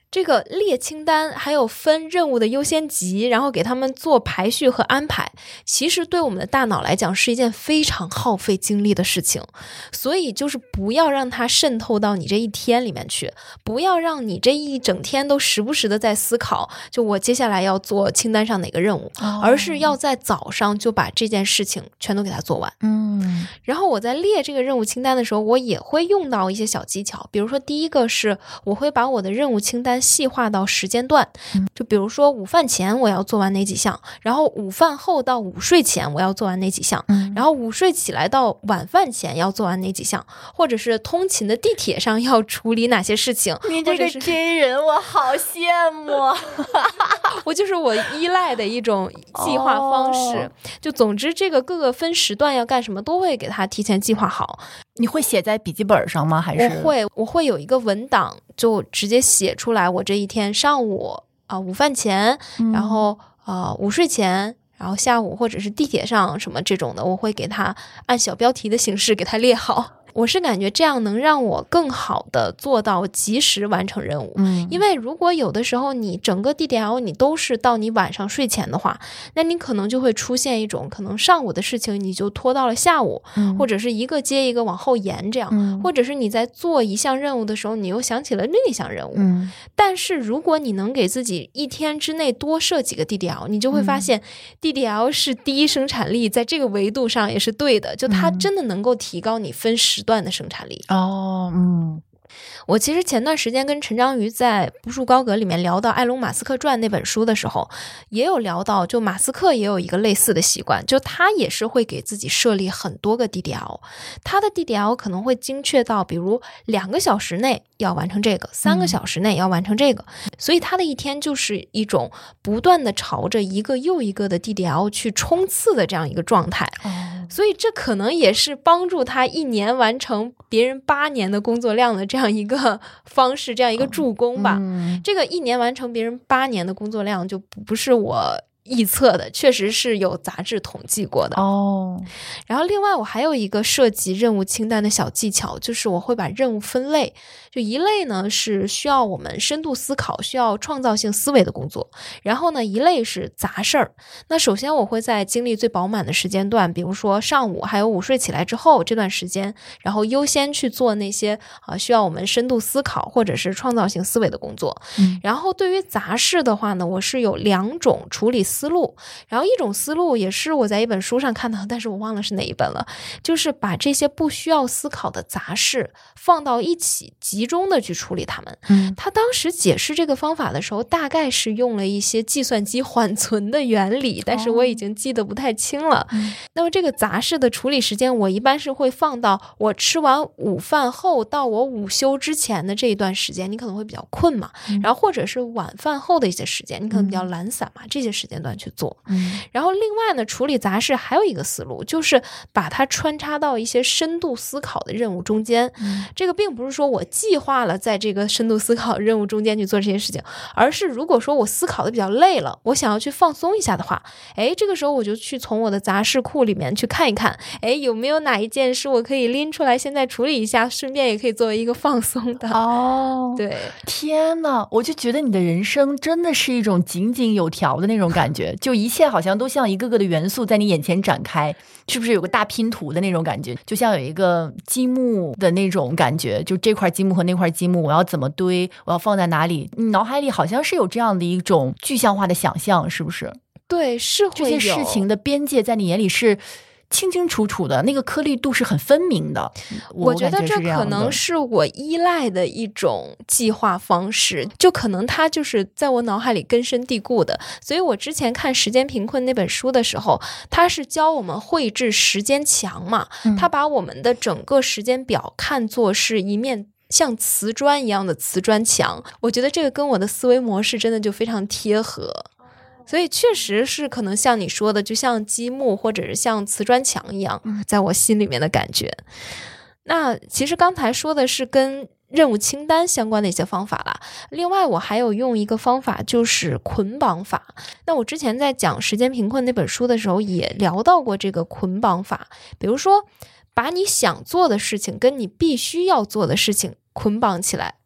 这个列清单还有分任务的优先级，然后给他们做排序和安排，其实对我们的大脑来讲是一件非常耗费精力的事情。所以就是不要让它渗透到你这一天里面去，不要让你这一整天都时不时的在思考就我接下来要做清单上哪个任务，而是要在早上就把这件事情全都给它做完。然后我在列这个任务清单的时候，我也会用到一些小技巧。比如说第一个是我会把我的任务清单细化到时间段，就比如说午饭前我要做完哪几项，然后午饭后到午睡前我要做完哪几项，然后午睡起来到晚饭前要做完哪几项，或者是通勤的地铁上要处理哪些事情。 你这个真人我好羡慕我就是我依赖的一种计划方式。就总之这个各个分时段要干什么都会给它提前计划好。 你会写在笔记本上吗？还是我会有一个文档，就直接写出来我这一天上午午饭前，然后午睡前，然后下午或者是地铁上什么这种的，我会给它按小标题的形式给它列好。我是感觉这样能让我更好的做到及时完成任务。因为如果有的时候你整个 DDL 你都是到你晚上睡前的话，那你可能就会出现一种可能上午的事情你就拖到了下午，或者是一个接一个往后延这样，或者是你在做一项任务的时候你又想起了另一项任务。但是如果你能给自己一天之内多设几个 DDL， 你就会发现 DDL 是第一生产力，在这个维度上也是对的，就它真的能够提高你分时段的生产力。我其实前段时间跟陈章鱼在不树高阁里面聊到埃隆马斯克传那本书的时候，也有聊到就马斯克也有一个类似的习惯，就他也是会给自己设立很多个 DDL， 他的 DDL 可能会精确到比如2个小时内要完成这个，3个小时内要完成这个，所以他的一天就是一种不断的朝着一个又一个的 DDL 去冲刺的这样一个状态。所以这可能也是帮助他1年完成别人8年的工作量的这样一个方式，这样一个助攻吧。这个1年完成别人8年的工作量就不是我臆测的，确实是有杂志统计过的。然后另外我还有一个设计任务清单的小技巧，就是我会把任务分类，就一类呢是需要我们深度思考需要创造性思维的工作，然后呢一类是杂事儿。那首先我会在精力最饱满的时间段，比如说上午还有午睡起来之后这段时间，然后优先去做那些需要我们深度思考或者是创造性思维的工作。然后对于杂事的话呢，我是有2种处理思路，然后一种思路也是我在一本书上看到，但是我忘了是哪一本了，就是把这些不需要思考的杂事放到一起，集中的去处理它们。他当时解释这个方法的时候，大概是用了一些计算机缓存的原理，但是我已经记得不太清了。那么这个杂事的处理时间，我一般是会放到我吃完午饭后到我午休之前的这一段时间，你可能会比较困嘛，然后或者是晚饭后的一些时间，你可能比较懒散嘛，这些时间段去做。然后另外呢，处理杂事还有一个思路，就是把它穿插到一些深度思考的任务中间。这个并不是说我计划了在这个深度思考任务中间去做这些事情，而是如果说我思考的比较累了，我想要去放松一下的话，这个时候我就去从我的杂事库里面去看一看，有没有哪一件是我可以拎出来现在处理一下，顺便也可以作为一个放松的。对， 天哪，我就觉得你的人生真的是一种井井有条的那种感觉，就一切好像都像一个个的元素在你眼前展开，是不是有个大拼图的那种感觉，就像有一个积木的那种感觉，就这块积木和那块积木我要怎么堆，我要放在哪里，你脑海里好像是有这样的一种具象化的想象，是不是？ 对，是会有这些事情的边界在你眼里是清清楚楚的，那个颗粒度是很分明的。 我觉得这可能是我依赖的一种计划方式，就可能它就是在我脑海里根深蒂固的。所以我之前看《时间贫困》那本书的时候，它是教我们绘制时间墙嘛，它把我们的整个时间表看作是一面像瓷砖一样的瓷砖墙。我觉得这个跟我的思维模式真的就非常贴合。所以确实是可能像你说的，就像积木或者是像瓷砖墙一样，在我心里面的感觉。那其实刚才说的是跟任务清单相关的一些方法啦，另外我还有用一个方法，就是捆绑法。那我之前在讲《时间贫困》那本书的时候也聊到过这个捆绑法，比如说把你想做的事情跟你必须要做的事情捆绑起来，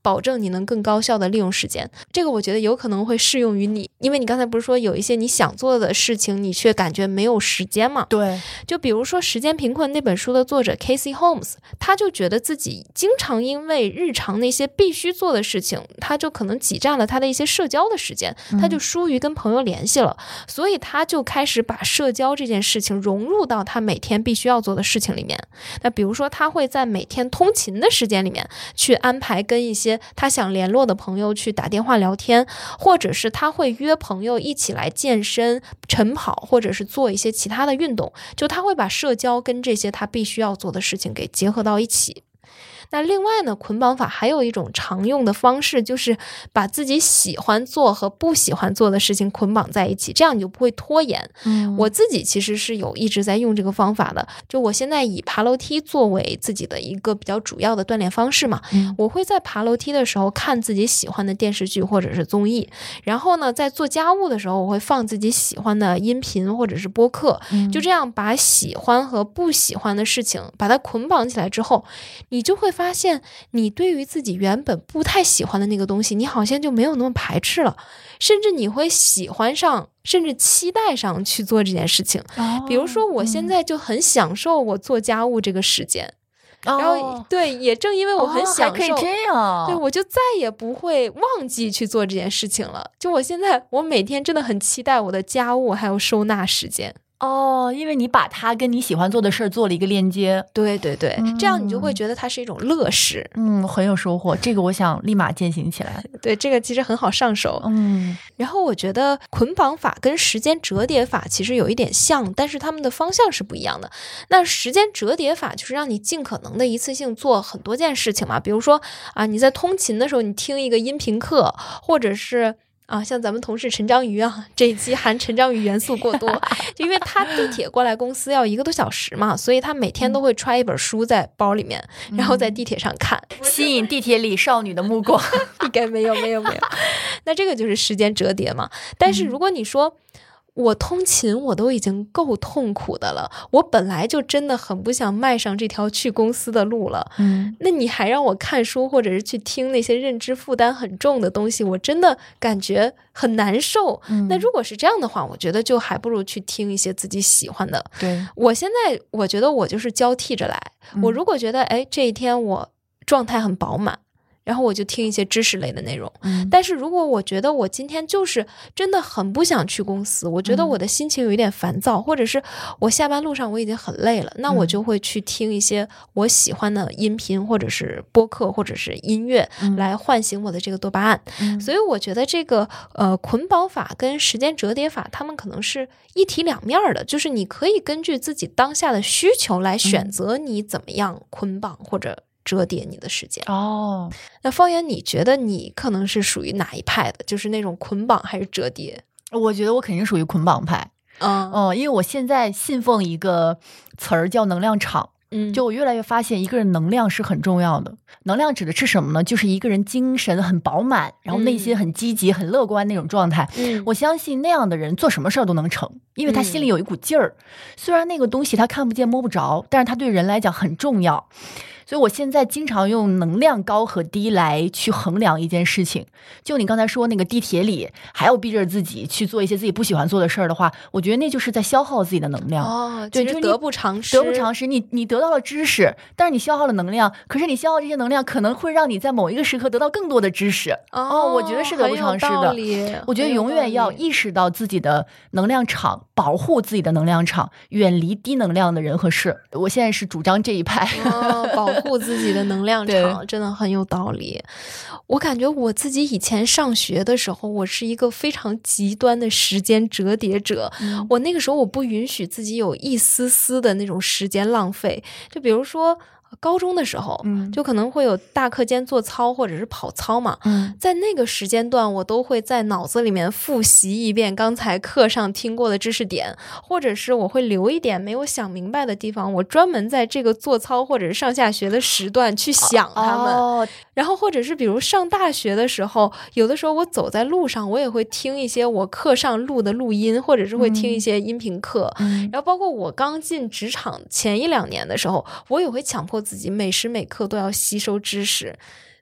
保证你能更高效的利用时间。这个我觉得有可能会适用于你，因为你刚才不是说有一些你想做的事情你却感觉没有时间嘛？ 对， 就比如说《时间贫困》那本书的作者 Casey Holmes， 他就觉得自己经常因为日常那些必须做的事情，他就可能挤占了他的一些社交的时间，他就疏于跟朋友联系了，所以他就开始把社交这件事情融入到他每天必须要做的事情里面。那比如说他会在每天通勤的时间里面去安排跟一些他想联络的朋友去打电话聊天，或者是他会约朋友一起来健身、晨跑，或者是做一些其他的运动，就他会把社交跟这些他必须要做的事情给结合到一起。那另外呢，捆绑法还有一种常用的方式，就是把自己喜欢做和不喜欢做的事情捆绑在一起，这样你就不会拖延。我自己其实是有一直在用这个方法的，就我现在以爬楼梯作为自己的一个比较主要的锻炼方式嘛，我会在爬楼梯的时候看自己喜欢的电视剧或者是综艺，然后呢，在做家务的时候我会放自己喜欢的音频或者是播客，就这样把喜欢和不喜欢的事情把它捆绑起来之后，你就会发现你对于自己原本不太喜欢的那个东西，你好像就没有那么排斥了，甚至你会喜欢上，甚至期待上去做这件事情。比如说我现在就很享受我做家务这个时间，然后对，也正因为我很享受， 还可以这样， 对，我就再也不会忘记去做这件事情了。就我现在，我每天真的很期待我的家务还有收纳时间。 因为你把它跟你喜欢做的事儿做了一个链接。 对对对，这样你就会觉得它是一种乐事。 很有收获，这个我想立马践行起来。 对，这个其实很好上手。然后我觉得捆绑法跟时间折叠法其实有一点像，但是它们的方向是不一样的。那时间折叠法就是让你尽可能的一次性做很多件事情嘛，比如说你在通勤的时候你听一个音频课，或者是像咱们同事陈章鱼这一期含陈章鱼元素过多，就因为他地铁过来公司要1个多小时嘛，所以他每天都会揣一本书在包里面，然后在地铁上看， 吸引地铁里少女的目光。 应该没有。那这个就是时间折叠嘛。但是如果你说我通勤我都已经够痛苦的了，我本来就真的很不想迈上这条去公司的路了，那你还让我看书或者是去听那些认知负担很重的东西，我真的感觉很难受。那如果是这样的话，我觉得就还不如去听一些自己喜欢的。 对， 我现在我觉得我就是交替着来，我如果觉得这一天我状态很饱满，然后我就听一些知识类的内容。但是如果我觉得我今天就是真的很不想去公司，我觉得我的心情有一点烦躁，或者是我下班路上我已经很累了，那我就会去听一些我喜欢的音频或者是播客或者是音乐，来唤醒我的这个多巴胺。所以我觉得这个捆绑法跟时间折叠法它们可能是一体两面的，就是你可以根据自己当下的需求来选择你怎么样捆绑或者折叠你的时间。那方圆，你觉得你可能是属于哪一派的？就是那种捆绑还是折叠？ 我觉得我肯定属于捆绑派。因为我现在信奉一个词儿叫能量场。就我越来越发现一个人能量是很重要的。能量指的是什么呢？就是一个人精神很饱满，然后内心很积极很乐观那种状态。我相信那样的人做什么事儿都能成，因为他心里有一股劲儿。虽然那个东西他看不见摸不着，但是他对人来讲很重要。所以我现在经常用能量高和低来去衡量一件事情。就你刚才说那个地铁里还要逼着自己去做一些自己不喜欢做的事儿的话，我觉得那就是在消耗自己的能量。 对，就是得不偿失。 得不偿失，你得到了知识，但是你消耗了能量，可是你消耗这些能量可能会让你在某一个时刻得到更多的知识。我觉得是得不偿失的。我觉得永远要意识到自己的能量场，保护自己的能量场，远离低能量的人和事。我现在是主张这一派。 保护自己的能量场真的很有道理。我感觉我自己以前上学的时候，我是一个非常极端的时间折叠者。我那个时候我不允许自己有一丝丝的那种时间浪费。就比如说高中的时候，就可能会有大课间做操或者是跑操嘛，在那个时间段我都会在脑子里面复习一遍刚才课上听过的知识点，或者是我会留一点没有想明白的地方，我专门在这个做操或者是上下学的时段去想他们。然后或者是比如上大学的时候，有的时候我走在路上我也会听一些我课上录的录音，或者是会听一些音频课。然后包括我刚进职场前1-2年的时候，我也会强迫自己每时每刻都要吸收知识。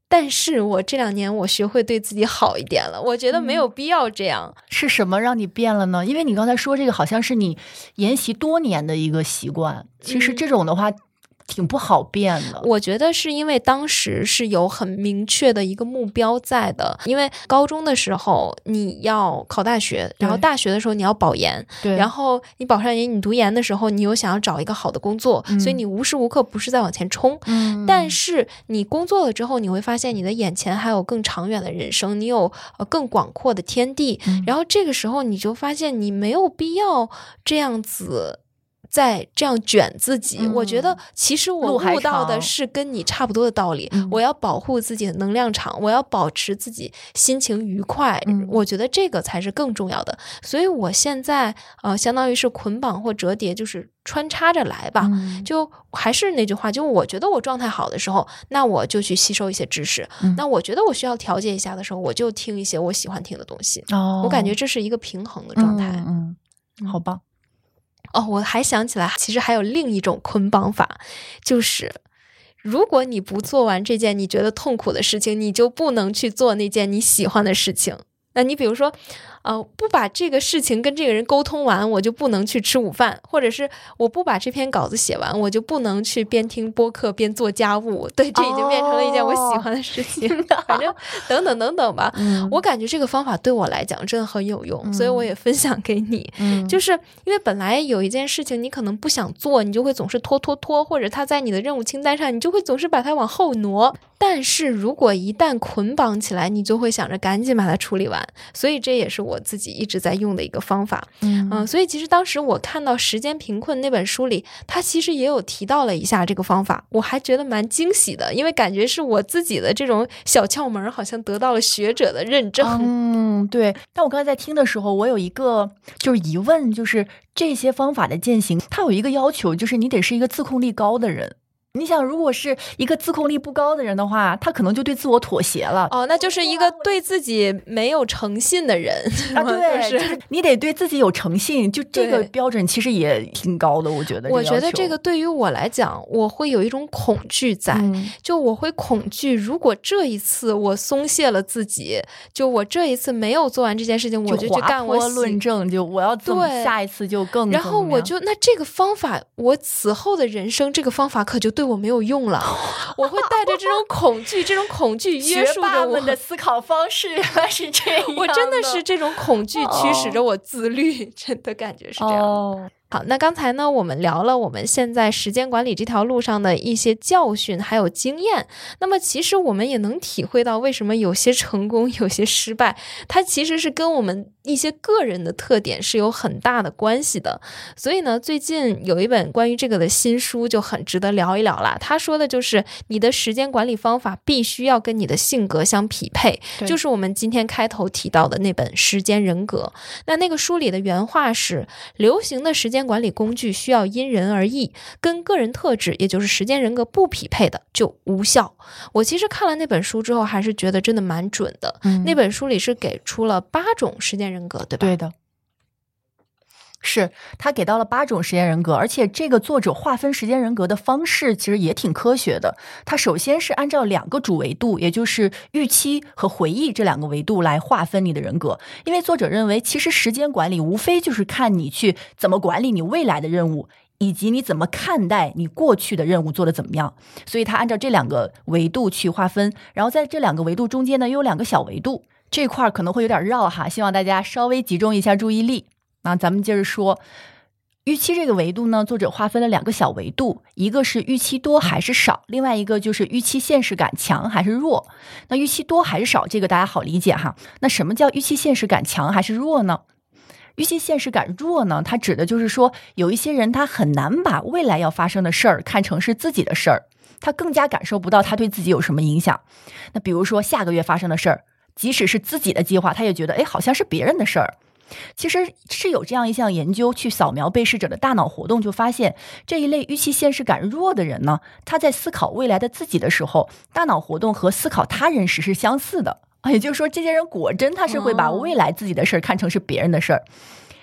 但是我这2年我学会对自己好一点了，我觉得没有必要这样。 是什么让你变了呢？因为你刚才说这个好像是你沿袭多年的一个习惯，其实这种的话挺不好变的。 我觉得是因为当时是有很明确的一个目标在的，因为高中的时候你要考大学，然后大学的时候你要保研，然后你保上研，你读研的时候你又想要找一个好的工作，所以你无时无刻不是在往前冲。但是你工作了之后，你会发现你的眼前还有更长远的人生，你有更广阔的天地，然后这个时候你就发现你没有必要这样子在这样卷自己。我觉得其实我悟到的是跟你差不多的道理，我要保护自己的能量场，我要保持自己心情愉快，我觉得这个才是更重要的。所以我现在相当于是捆绑或折叠，就是穿插着来吧。就还是那句话，就我觉得我状态好的时候，那我就去吸收一些知识，那我觉得我需要调节一下的时候，我就听一些我喜欢听的东西。我感觉这是一个平衡的状态。 好棒。 我还想起来，其实还有另一种捆绑法，就是如果你不做完这件你觉得痛苦的事情，你就不能去做那件你喜欢的事情。那你比如说不把这个事情跟这个人沟通完，我就不能去吃午饭，或者是我不把这篇稿子写完，我就不能去边听播客边做家务。对，这已经变成了一件我喜欢的事情。反正等等等等吧。我感觉这个方法对我来讲真的很有用，所以我也分享给你。就是因为本来有一件事情你可能不想做，你就会总是拖，或者它在你的任务清单上，你就会总是把它往后挪。但是如果一旦捆绑起来，你就会想着赶紧把它处理完。所以这也是我自己一直在用的一个方法。所以其实当时我看到《时间贫困》那本书里，他其实也有提到了一下这个方法，我还觉得蛮惊喜的，因为感觉是我自己的这种小窍门好像得到了学者的认证。 对。但我刚才在听的时候，我有一个就是疑问，就是这些方法的践行，它有一个要求，就是你得是一个自控力高的人。你想，如果是一个自控力不高的人的话，他可能就对自我妥协了。 那就是一个对自己没有诚信的人。 对，就是你得对自己有诚信，就这个标准其实也挺高的，我觉得。 我觉得这个对于我来讲，我会有一种恐惧在，就我会恐惧，如果这一次我松懈了自己，就我这一次没有做完这件事情，我就去干我论证，就我要怎么下一次就更。 然后我就那这个方法，我此后的人生这个方法可就对我没有用了。我会带着这种恐惧，这种恐惧约束着我。 学霸们的思考方式原来是这样的。 我真的是这种恐惧驱使着我自律，真的感觉是这样。好，那刚才呢，我们聊了我们现在时间管理这条路上的一些教训还有经验。那么其实我们也能体会到为什么有些成功有些失败，它其实是跟我们一些个人的特点是有很大的关系的。所以呢，最近有一本关于这个的新书就很值得聊一聊啦。他说的就是你的时间管理方法必须要跟你的性格相匹配，就是我们今天开头提到的那本《时间人格》。那个书里的原话是，流行的时间管理工具需要因人而异，跟个人特质也就是时间人格不匹配的就无效。我其实看了那本书之后还是觉得真的蛮准的。那本书里是给出了8种时间人格，对吧？ 对的，是他给到了8种时间人格，而且这个作者划分时间人格的方式其实也挺科学的。他首先是按照2个主维度，也就是预期和回忆这2个维度来划分你的人格。因为作者认为，其实时间管理无非就是看你去怎么管理你未来的任务，以及你怎么看待你过去的任务做得怎么样。所以他按照这2个维度去划分，然后在这2个维度中间呢，又有2个小维度。这块可能会有点绕哈，希望大家稍微集中一下注意力。那咱们接着说，预期这个维度呢，作者划分了2个小维度，一个是预期多还是少，另外一个就是预期现实感强还是弱。那预期多还是少，这个大家好理解哈。那什么叫预期现实感强还是弱呢？预期现实感弱呢，它指的就是说，有一些人他很难把未来要发生的事儿看成是自己的事儿，他更加感受不到他对自己有什么影响。那比如说下个月发生的事儿，即使是自己的计划，他也觉得好像是别人的事儿。其实是有这样一项研究去扫描被试者的大脑活动，就发现这一类预期现实感弱的人呢，他在思考未来的自己的时候，大脑活动和思考他人时是相似的。也就是说，这些人果真他是会把未来自己的事儿看成是别人的事儿。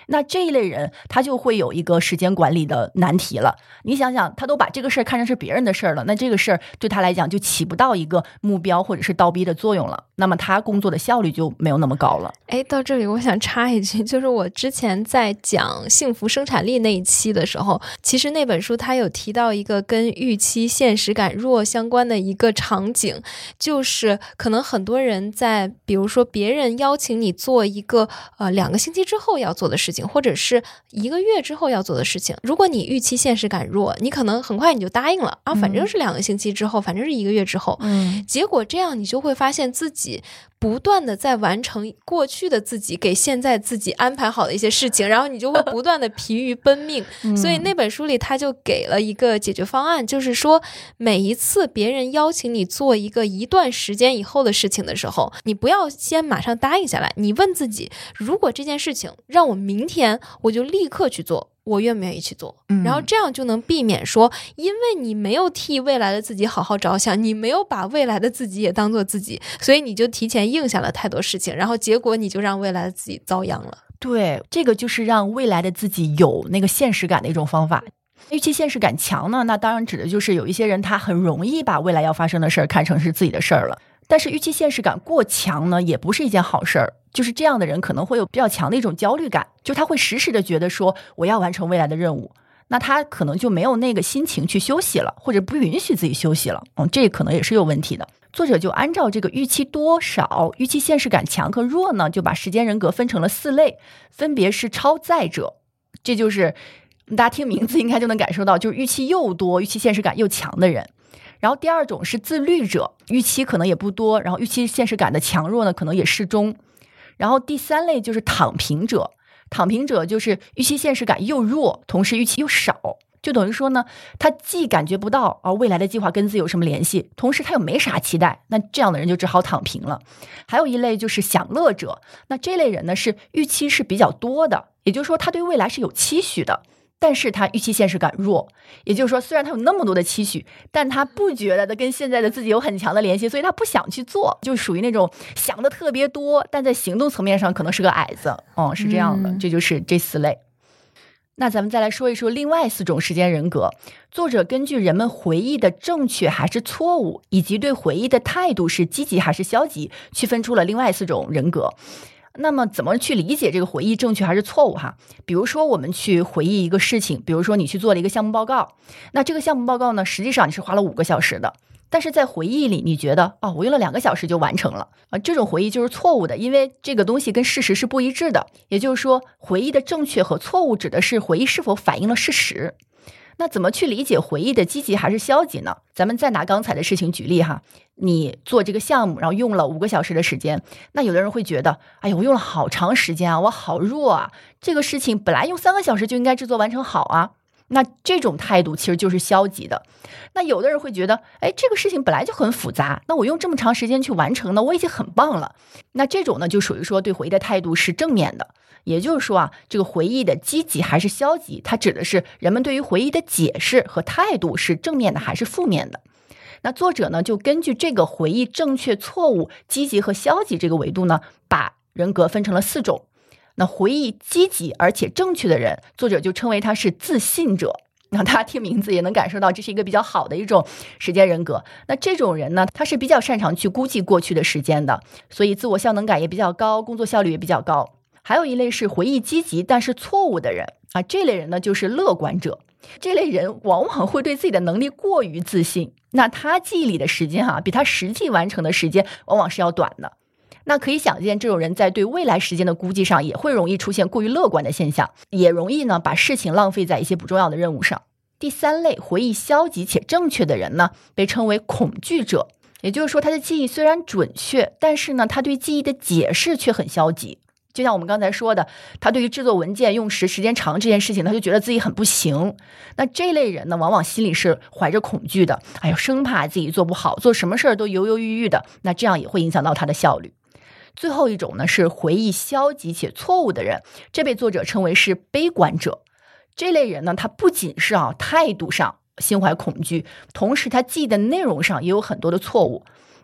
那这一类人他就会有一个时间管理的难题了。你想想，他都把这个事儿看成是别人的事儿了，那这个事儿对他来讲就起不到一个目标或者是倒逼的作用了，那么他工作的效率就没有那么高了。 到这里我想插一句，就是我之前在讲幸福生产力那一期的时候，其实那本书它有提到一个跟预期现实感弱相关的一个场景，就是可能很多人在比如说别人邀请你做一个2个星期之后要做的事情，或者是1个月之后要做的事情，如果你预期现实感弱，你可能很快你就答应了啊，反正是2个星期之后，反正是1个月之后，结果这样你就会发现自己不断的在完成过去的自己给现在自己安排好的一些事情，然后你就会不断的疲于奔命所以那本书里他就给了一个解决方案，就是说每一次别人邀请你做一段时间以后的事情的时候，你不要先马上答应下来，你问自己，如果这件事情让我明天我就立刻去做，我愿不愿意去做，然后这样就能避免说因为你没有替未来的自己好好着想，你没有把未来的自己也当做自己，所以你就提前应下了太多事情，然后结果你就让未来的自己遭殃了。 对，这个就是让未来的自己有那个现实感的一种方法。预期现实感强呢，那当然指的就是有一些人他很容易把未来要发生的事儿看成是自己的事儿了。但是预期现实感过强呢，也不是一件好事儿。就是这样的人可能会有比较强的一种焦虑感，就他会时时的觉得说我要完成未来的任务，那他可能就没有那个心情去休息了，或者不允许自己休息了。这可能也是有问题的。作者就按照这个预期多少、预期现实感强和弱呢，就把时间人格分成了4类，分别是超载者，这就是大家听名字应该就能感受到，就是预期又多、预期现实感又强的人。然后第二种是自律者，预期可能也不多，然后预期现实感的强弱呢可能也适中。然后第3类就是躺平者，躺平者就是预期现实感又弱，同时预期又少，就等于说呢，他既感觉不到未来的计划跟自己有什么联系，同时他又没啥期待，那这样的人就只好躺平了。还有一类就是享乐者，那这类人呢是预期是比较多的，也就是说他对未来是有期许的，但是他预期现实感弱，也就是说虽然他有那么多的期许，但他不觉得他跟现在的自己有很强的联系，所以他不想去做，就属于那种想的特别多，但在行动层面上可能是个矮子。是这样的，这就是这4类。那咱们再来说一说另外4种时间人格。作者根据人们回忆的正确还是错误，以及对回忆的态度是积极还是消极，区分出了另外4种人格。那么怎么去理解这个回忆正确还是错误哈？比如说我们去回忆一个事情，比如说你去做了一个项目报告，那这个项目报告呢，实际上你是花了5个小时的，但是在回忆里你觉得我用了2个小时就完成了这种回忆就是错误的，因为这个东西跟事实是不一致的。也就是说，回忆的正确和错误指的是回忆是否反映了事实。那怎么去理解回忆的积极还是消极呢？咱们再拿刚才的事情举例哈，你做这个项目，然后用了5个小时的时间，那有的人会觉得，哎呀，我用了好长时间啊，我好弱啊，这个事情本来用3个小时就应该制作完成好啊。那这种态度其实就是消极的。那有的人会觉得，这个事情本来就很复杂，那我用这么长时间去完成呢，我已经很棒了。那这种呢，就属于说对回忆的态度是正面的。也就是说这个回忆的积极还是消极，它指的是人们对于回忆的解释和态度是正面的还是负面的。那作者呢，就根据这个回忆正确、错误、积极和消极这个维度呢，把人格分成了4种。那回忆积极而且正确的人，作者就称为他是自信者。那大家听名字也能感受到，这是一个比较好的一种时间人格。那这种人呢，他是比较擅长去估计过去的时间的，所以自我效能感也比较高，工作效率也比较高。还有一类是回忆积极但是错误的人这类人呢就是乐观者。这类人往往会对自己的能力过于自信，那他记忆里的时间比他实际完成的时间往往是要短的。那可以想见，这种人在对未来时间的估计上也会容易出现过于乐观的现象，也容易呢把事情浪费在一些不重要的任务上。第3类回忆消极且正确的人呢，被称为恐惧者。也就是说，他的记忆虽然准确，但是呢他对记忆的解释却很消极。就像我们刚才说的，他对于制作文件用时间长这件事情，他就觉得自己很不行。那这类人呢，往往心里是怀着恐惧的，生怕自己做不好，做什么事儿都犹犹豫豫的，那这样也会影响到他的效率。最后一种呢，是回忆消极且错误的人，这被作者称为是悲观者。这类人呢，他不仅是态度上心怀恐惧，同时他记忆的内容上也有很多的错误。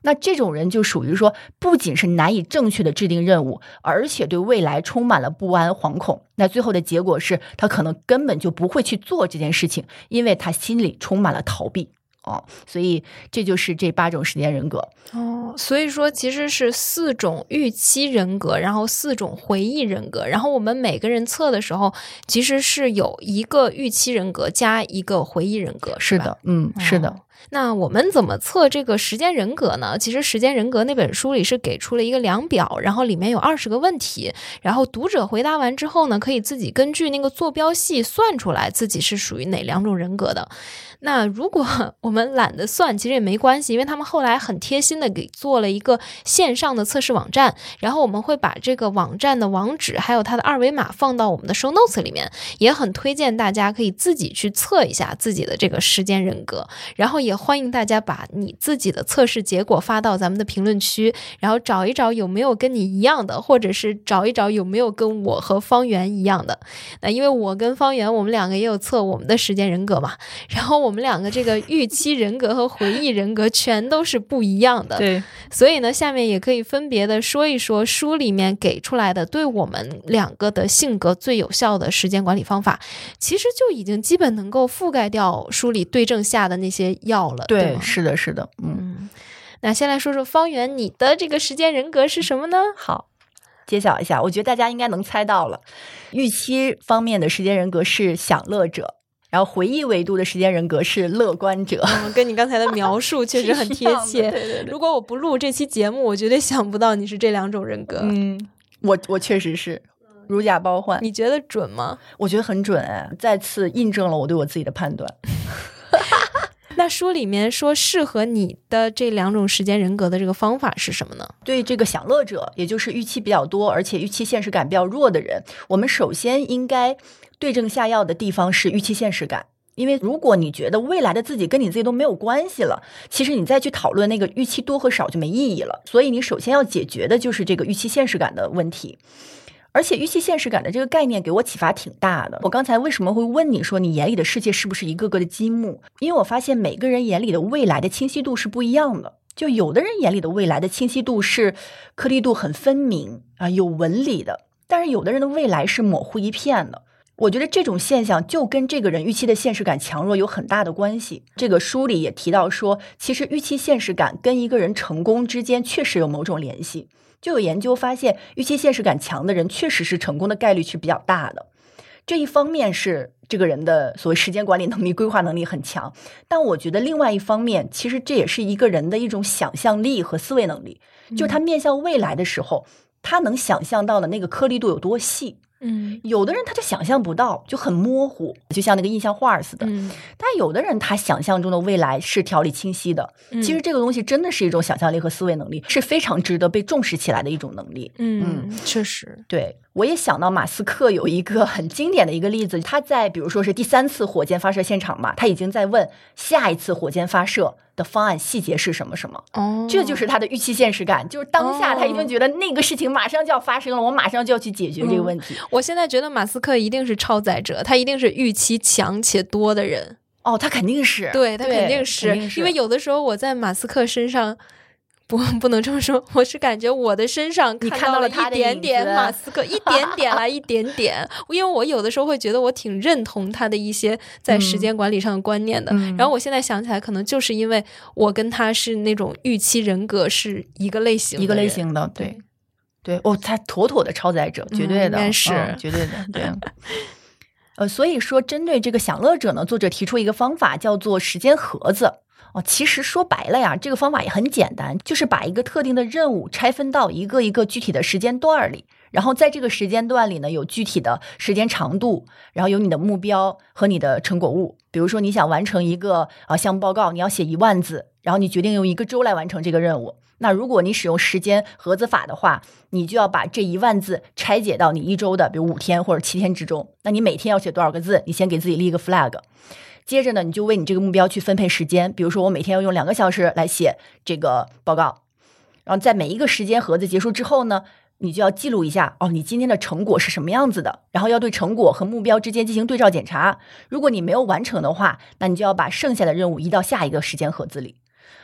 那这种人就属于说，不仅是难以正确的制定任务，而且对未来充满了不安、惶恐。那最后的结果是他可能根本就不会去做这件事情，因为他心里充满了逃避。所以这就是这8种时间人格。 所以说其实是4种预期人格，然后4种回忆人格，然后我们每个人测的时候其实是有一个预期人格加一个回忆人格， 是的，是的。 那我们怎么测这个时间人格呢？其实时间人格那本书里是给出了一个量表，然后里面有20个问题，然后读者回答完之后呢，可以自己根据那个坐标系算出来自己是属于哪2种人格的。那如果我们懒得算，其实也没关系，因为他们后来很贴心的给做了一个线上的测试网站，然后我们会把这个网站的网址还有它的2维码放到我们的 show notes 里面，也很推荐大家可以自己去测一下自己的这个时间人格，然后也欢迎大家把你自己的测试结果发到咱们的评论区，然后找一找有没有跟你一样的，或者是找一找有没有跟我和方圆一样的。那因为我跟方圆我们2个也有测我们的时间人格嘛，然后我们2个这个预期人格和回忆人格全都是不一样的。 对， 所以呢下面也可以分别的说一说书里面给出来的对我们2个的性格最有效的时间管理方法，其实就已经基本能够覆盖掉书里对症下的那些药了。对， 是的，是的。 那先来说说方圆，你的这个时间人格是什么呢？ 好，揭晓一下，我觉得大家应该能猜到了。预期方面的时间人格是享乐者，然后回忆维度的时间人格是乐观者。 跟你刚才的描述确实很贴切。 对， 如果我不录这期节目，我绝对想不到你是这2种人格。 我确实是如假包换。 你觉得准吗？ 我觉得很准，再次印证了我对我自己的判断。 那书里面说适合你的这2种时间人格的这个方法是什么呢？ 对这个享乐者，也就是预期比较多而且预期现实感比较弱的人，我们首先应该对症下药的地方是预期现实感。因为如果你觉得未来的自己跟你自己都没有关系了，其实你再去讨论那个预期多和少就没意义了。所以你首先要解决的就是这个预期现实感的问题。而且预期现实感的这个概念给我启发挺大的。我刚才为什么会问你说你眼里的世界是不是一个个的积木？因为我发现每个人眼里的未来的清晰度是不一样的。就有的人眼里的未来的清晰度是颗粒度很分明有纹理的，但是有的人的未来是模糊一片的。我觉得这种现象就跟这个人预期的现实感强弱有很大的关系。这个书里也提到说，其实预期现实感跟一个人成功之间确实有某种联系。就有研究发现，预期现实感强的人确实是成功的概率是比较大的。这一方面是这个人的所谓时间管理能力、规划能力很强，但我觉得另外一方面，其实这也是一个人的一种想象力和思维能力。就是他面向未来的时候，他能想象到的那个颗粒度有多细。有的人他就想象不到，就很模糊，就像那个印象画似的。但有的人他想象中的未来是条理清晰的。其实这个东西真的是一种想象力和思维能力，是非常值得被重视起来的一种能力。 确实。 对，我也想到马斯克有一个很经典的一个例子，他在比如说是第3次火箭发射现场嘛，他已经在问下一次火箭发射的方案细节是什么什么。这就是他的预期现实感，就是当下他一定觉得那个事情马上就要发生了，我马上就要去解决这个问题。 我现在觉得马斯克一定是超载者，他一定是预期强且多的人。 他肯定是。 对，他肯定是。因为有的时候我在马斯克身上不能这么说，我是感觉我的身上看到了一点点马斯克，一点点啦，一点点。因为我有的时候会觉得我挺认同他的一些在时间管理上的观念的。然后我现在想起来，可能就是因为我跟他是那种预期人格是一个类型的。对，他妥妥的超载者，绝对的，应该是绝对的。对。所以说针对这个享乐者呢，作者提出一个方法叫做时间盒子。其实说白了呀，这个方法也很简单，就是把一个特定的任务拆分到一个一个具体的时间段里，然后在这个时间段里呢，有具体的时间长度，然后有你的目标和你的成果物。比如说你想完成一个项目报告，你要写1万字，然后你决定用1个周来完成这个任务。那如果你使用时间盒子法的话，你就要把这1万字拆解到你1周的比如5天或者7天之中。那你每天要写多少个字，你先给自己立一个 flag。接着呢，你就为你这个目标去分配时间，比如说我每天要用2个小时来写这个报告，然后在每一个时间盒子结束之后呢，你就要记录一下你今天的成果是什么样子的，然后要对成果和目标之间进行对照检查。如果你没有完成的话，那你就要把剩下的任务移到下一个时间盒子里。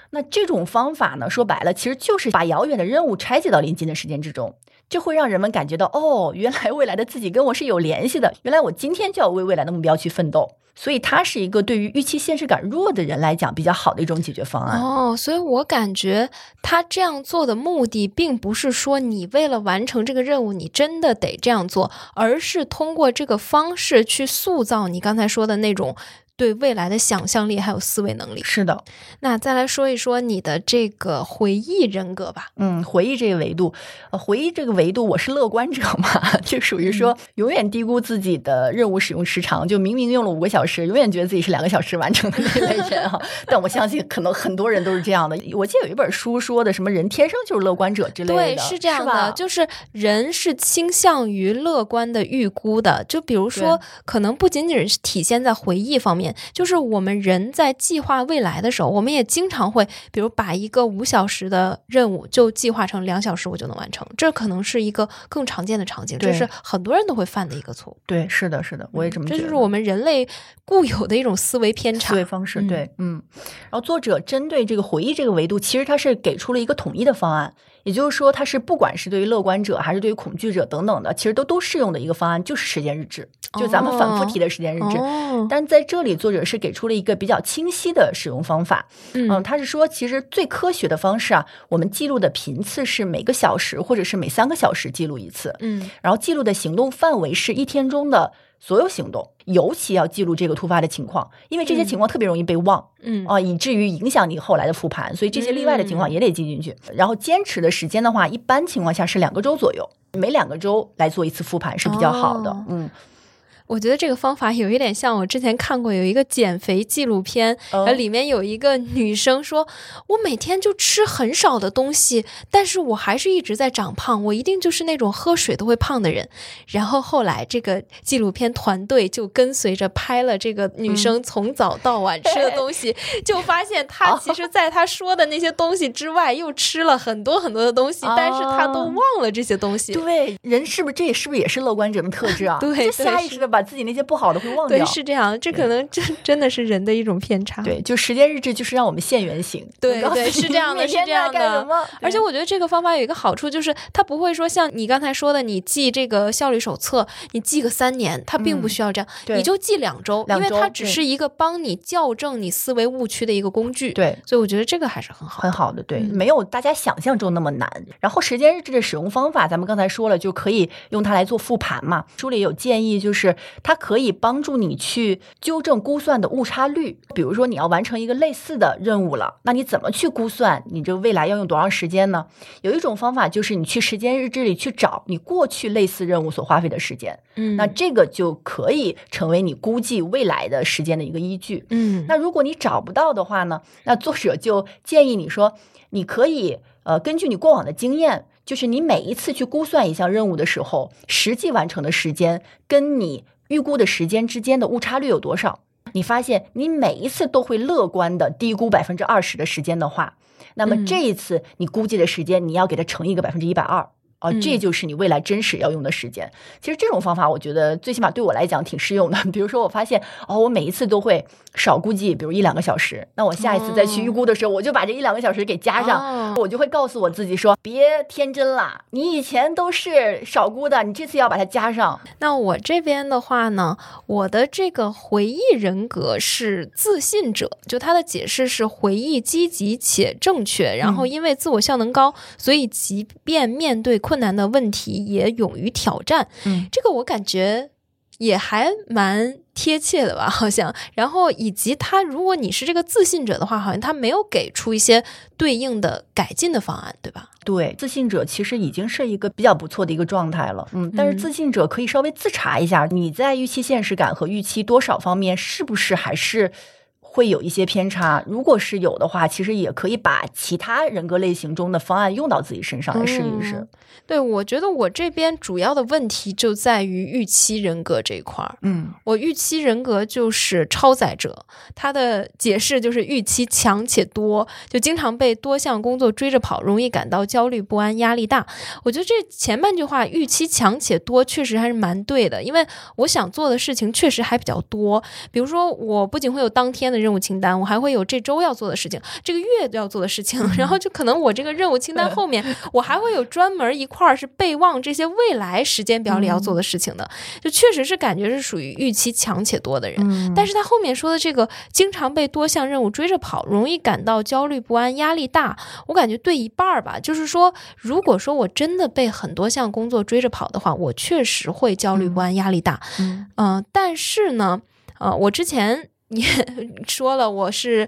那这种方法呢，说白了其实就是把遥远的任务拆解到临近的时间之中，这会让人们感觉到，哦，原来未来的自己跟我是有联系的，原来我今天就要为未来的目标去奋斗。所以它是一个对于预期现实感弱的人来讲比较好的一种解决方案。 哦，所以我感觉他这样做的目的并不是说你为了完成这个任务你真的得这样做，而是通过这个方式去塑造你刚才说的那种对未来的想象力还有思维能力。 是的。 那再来说一说你的这个回忆人格吧。 回忆这个维度，我是乐观者嘛，就属于说永远低估自己的任务使用时长，就明明用了5个小时，永远觉得自己是2个小时完成的那类人啊。但我相信可能很多人都是这样的。我记得有一本书说的什么人天生就是乐观者之类的。 对，是这样的，就是人是倾向于乐观的预估的。就比如说可能不仅仅是体现在回忆方面，就是我们人在计划未来的时候，我们也经常会比如把一个5小时的任务就计划成2小时我就能完成，这可能是一个更常见的场景，这是很多人都会犯的一个错误。 对，是的，我也这么觉得。 这就是我们人类固有的一种思维偏差、 思维方式。对，然后作者针对这个回忆这个维度，其实他是给出了一个统一的方案，也就是说他是不管是对于乐观者还是对于恐惧者等等的，其实都适用的一个方案，就是时间日志，就咱们反复提的时间日志。但在这里作者是给出了一个比较清晰的使用方法。他是说其实最科学的方式啊，我们记录的频次是每个小时或者是每3个小时记录一次。然后记录的行动范围是1天中的所有行动，尤其要记录这个突发的情况，因为这些情况特别容易被忘，以至于影响你后来的复盘，所以这些例外的情况也得记进去。然后坚持的时间的话，一般情况下是2个周左右，每2个周来做一次复盘是比较好的。 我觉得这个方法有一点像我之前看过有一个减肥纪录片，里面有一个女生说，我每天就吃很少的东西，但是我还是一直在长胖，我一定就是那种喝水都会胖的人。然后后来这个纪录片团队就跟随着拍了这个女生从早到晚吃的东西，就发现她其实在她说的那些东西之外又吃了很多很多的东西，但是她都忘了这些东西。 对，人是不是也是乐观者的特质啊？ 对， 就下意识的把自己那些不好的会忘掉。 对，是这样，这可能真的是人的一种偏差。 对，就时间日志就是让我们现原形。 对，是这样的，是这样的。而且我觉得这个方法有一个好处，就是它不会说像你刚才说的，你记这个效率手册，你记个3年，它并不需要这样，你就记2周，因为它只是一个帮你校正你思维误区的一个工具。 对， 所以我觉得这个还是很好的。 对，没有大家想象中那么难。然后时间日志的使用方法，咱们刚才说了，就可以用它来做复盘嘛。书里也有建议，就是它可以帮助你去纠正估算的误差率。比如说你要完成一个类似的任务了，那你怎么去估算你这个未来要用多长时间呢？有一种方法就是你去时间日志里去找你过去类似任务所花费的时间，那这个就可以成为你估计未来的时间的一个依据。那如果你找不到的话呢，那作者就建议你说，你可以根据你过往的经验，就是你每一次去估算一项任务的时候，实际完成的时间跟你预估的时间之间的误差率有多少。你发现你每一次都会乐观的低估20%的时间的话，那么这一次你估计的时间你要给它乘一个120%。这就是你未来真实要用的时间。其实这种方法我觉得最起码对我来讲挺适用的。比如说我发现我每一次都会少估计比如1-2个小时，那我下一次再去预估的时候，我就把这1-2个小时给加上，我就会告诉我自己说，别天真了，你以前都是少估的，你这次要把它加上。 那我这边的话呢，我的这个回忆人格是自信者，就他的解释是回忆积极且正确，然后因为自我效能高，所以即便面对困难的问题也勇于挑战。这个我感觉也还蛮贴切的吧，好像。然后以及他如果你是这个自信者的话，好像他没有给出一些对应的改进的方案，对吧？ 对，自信者其实已经是一个比较不错的一个状态了。但是自信者可以稍微自查一下，你在预期现实感和预期多少方面是不是还是会有一些偏差。如果是有的话，其实也可以把其他人格类型中的方案用到自己身上来试一试。 对，我觉得我这边主要的问题就在于预期人格这一块。我预期人格就是超载者，他的解释就是预期强且多，就经常被多项工作追着跑，容易感到焦虑不安，压力大。我觉得这前半句话预期强且多确实还是蛮对的，因为我想做的事情确实还比较多。比如说我不仅会有当天的的任务清单，我还会有这周要做的事情，这个月要做的事情，然后就可能我这个任务清单后面我还会有专门一块是备忘这些未来时间表里要做的事情的，就确实是感觉是属于预期强且多的人。但是他后面说的这个经常被多项任务追着跑，容易感到焦虑不安，压力大，我感觉对一半吧。就是说如果说我真的被很多项工作追着跑的话，我确实会焦虑不安，压力大。但是呢我之前也说了，我是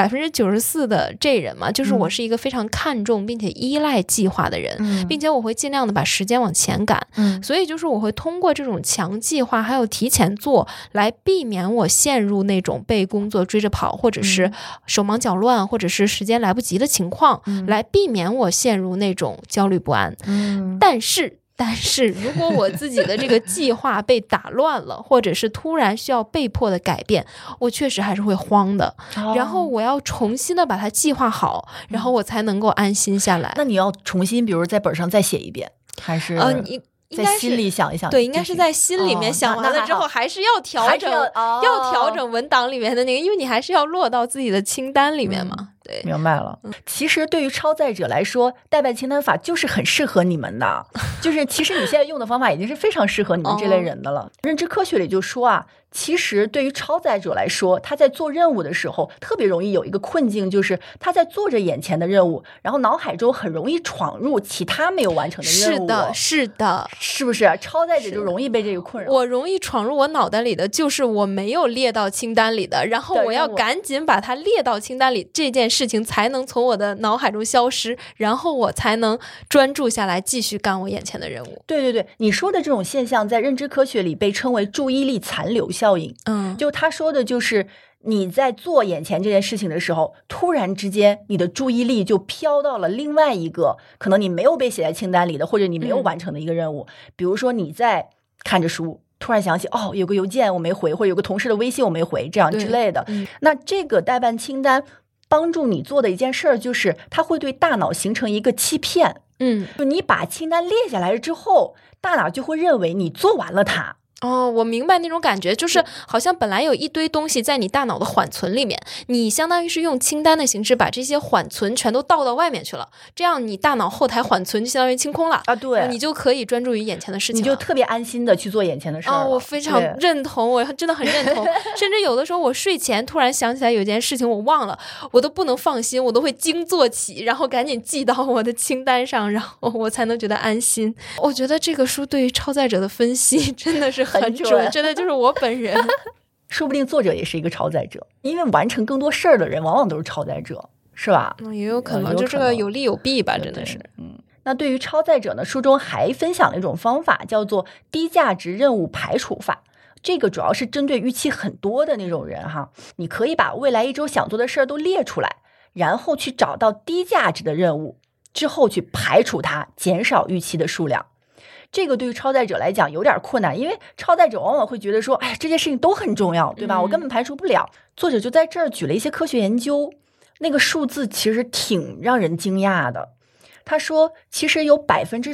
94%的这人嘛，就是我是一个非常看重并且依赖计划的人，并且我会尽量的把时间往前赶，所以就是我会通过这种强计划还有提前做来避免我陷入那种被工作追着跑，或者是手忙脚乱，或者是时间来不及的情况，来避免我陷入那种焦虑不安。但是如果我自己的这个计划被打乱了，或者是突然需要被迫的改变，我确实还是会慌的，然后我要重新的把它计划好，然后我才能够安心下来。 那你要重新比如在本上再写一遍，还是在心里想一想？ 对，应该是在心里面想完了之后，还是要调整，要调整文档里面的那个，因为你还是要落到自己的清单里面嘛。对， 明白了。其实对于超载者来说，代办清单法就是很适合你们的，就是其实你现在用的方法已经是非常适合你们这类人的了。认知科学里就说啊，其实对于超载者来说，他在做任务的时候特别容易有一个困境，就是他在做着眼前的任务，然后脑海中很容易闯入其他没有完成的任务。 是的， 是不是？超载者就容易被这个困扰。 我容易闯入我脑袋里的就是我没有列到清单里的，然后我要赶紧把它列到清单里，这件事情才能从我的脑海中消失，然后我才能专注下来继续干我眼前的任务。 对对对，你说的这种现象在认知科学里被称为注意力残留效应。就他说的就是你在做眼前这件事情的时候，突然之间你的注意力就飘到了另外一个可能你没有被写在清单里的，或者你没有完成的一个任务。比如说你在看着书，突然想起有个邮件我没回，或者有个同事的微信我没回，这样之类的。那这个代办清单帮助你做的一件事就是它会对大脑形成一个欺骗。就你把清单列下来之后，大脑就会认为你做完了它。 我明白那种感觉，就是好像本来有一堆东西在你大脑的缓存里面，你相当于是用清单的形式把这些缓存全都倒到外面去了，这样你大脑后台缓存就相当于清空了啊。对，你就可以专注于眼前的事情了， 你就特别安心的去做眼前的事儿。 我非常认同，我真的很认同。甚至有的时候我睡前突然想起来有件事情我忘了，我都不能放心，我都会惊坐起，然后赶紧记到我的清单上，然后我才能觉得安心。我觉得这个书对于超载者的分析真的是很准，真的就是我本人。 说不定作者也是一个超载者，因为完成更多事儿的人往往都是超载者，是吧？ 也有可能，就这个有利有弊吧，真的是。 那对于超载者呢，书中还分享了一种方法，叫做低价值任务排除法。这个主要是针对预期很多的那种人哈，你可以把未来一周想做的事儿都列出来，然后去找到低价值的任务，之后去排除它，减少预期的数量。这个对于超载者来讲有点困难，因为超载者往往会觉得说，这件事情都很重要，对吧？我根本排除不了。作者就在这儿举了一些科学研究，那个数字其实挺让人惊讶的。他说，其实有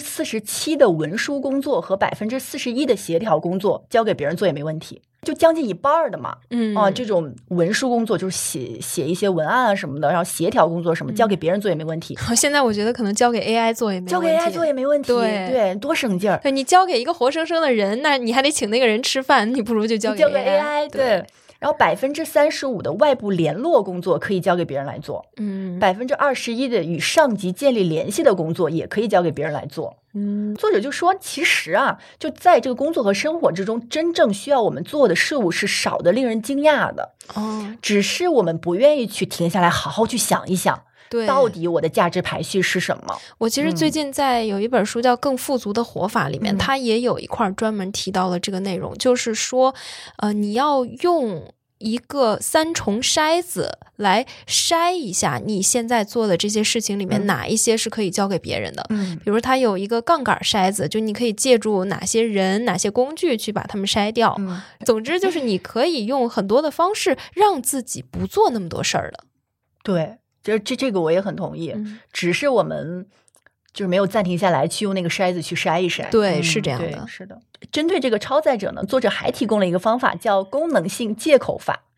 47%的文书工作和41%的协调工作交给别人做也没问题，就将近一半的嘛。这种文书工作就是写一些文案啊什么的，然后协调工作什么交给别人做也没问题。 现在我觉得可能交给 AI 做也没问题， 交给 AI 做也没问题。对，多省劲儿。 对，你交给一个活生生的人，那你还得请那个人吃饭，你不如就交给 AI。对。然后35%的外部联络工作可以交给别人来做，21%的与上级建立联系的工作也可以交给别人来做。作者就说，其实啊，就在这个工作和生活之中，真正需要我们做的事物是少的令人惊讶的。只是我们不愿意去停下来好好去想一想，对，到底我的价值排序是什么。 我其实最近在有一本书叫《更富足的活法》里面，它也有一块专门提到了这个内容，就是说你要用一个3重筛子来筛一下你现在做的这些事情里面哪一些是可以交给别人的。比如它有一个杠杆筛子，就你可以借助哪些人哪些工具去把它们筛掉。总之就是你可以用很多的方式让自己不做那么多事儿的。 对，这个我也很同意。只是我们就是没有暂停下来去用那个筛子去筛一筛。 对，是这样的。 是的。针对这个超载者呢，作者还提供了一个方法，叫功能性借口法。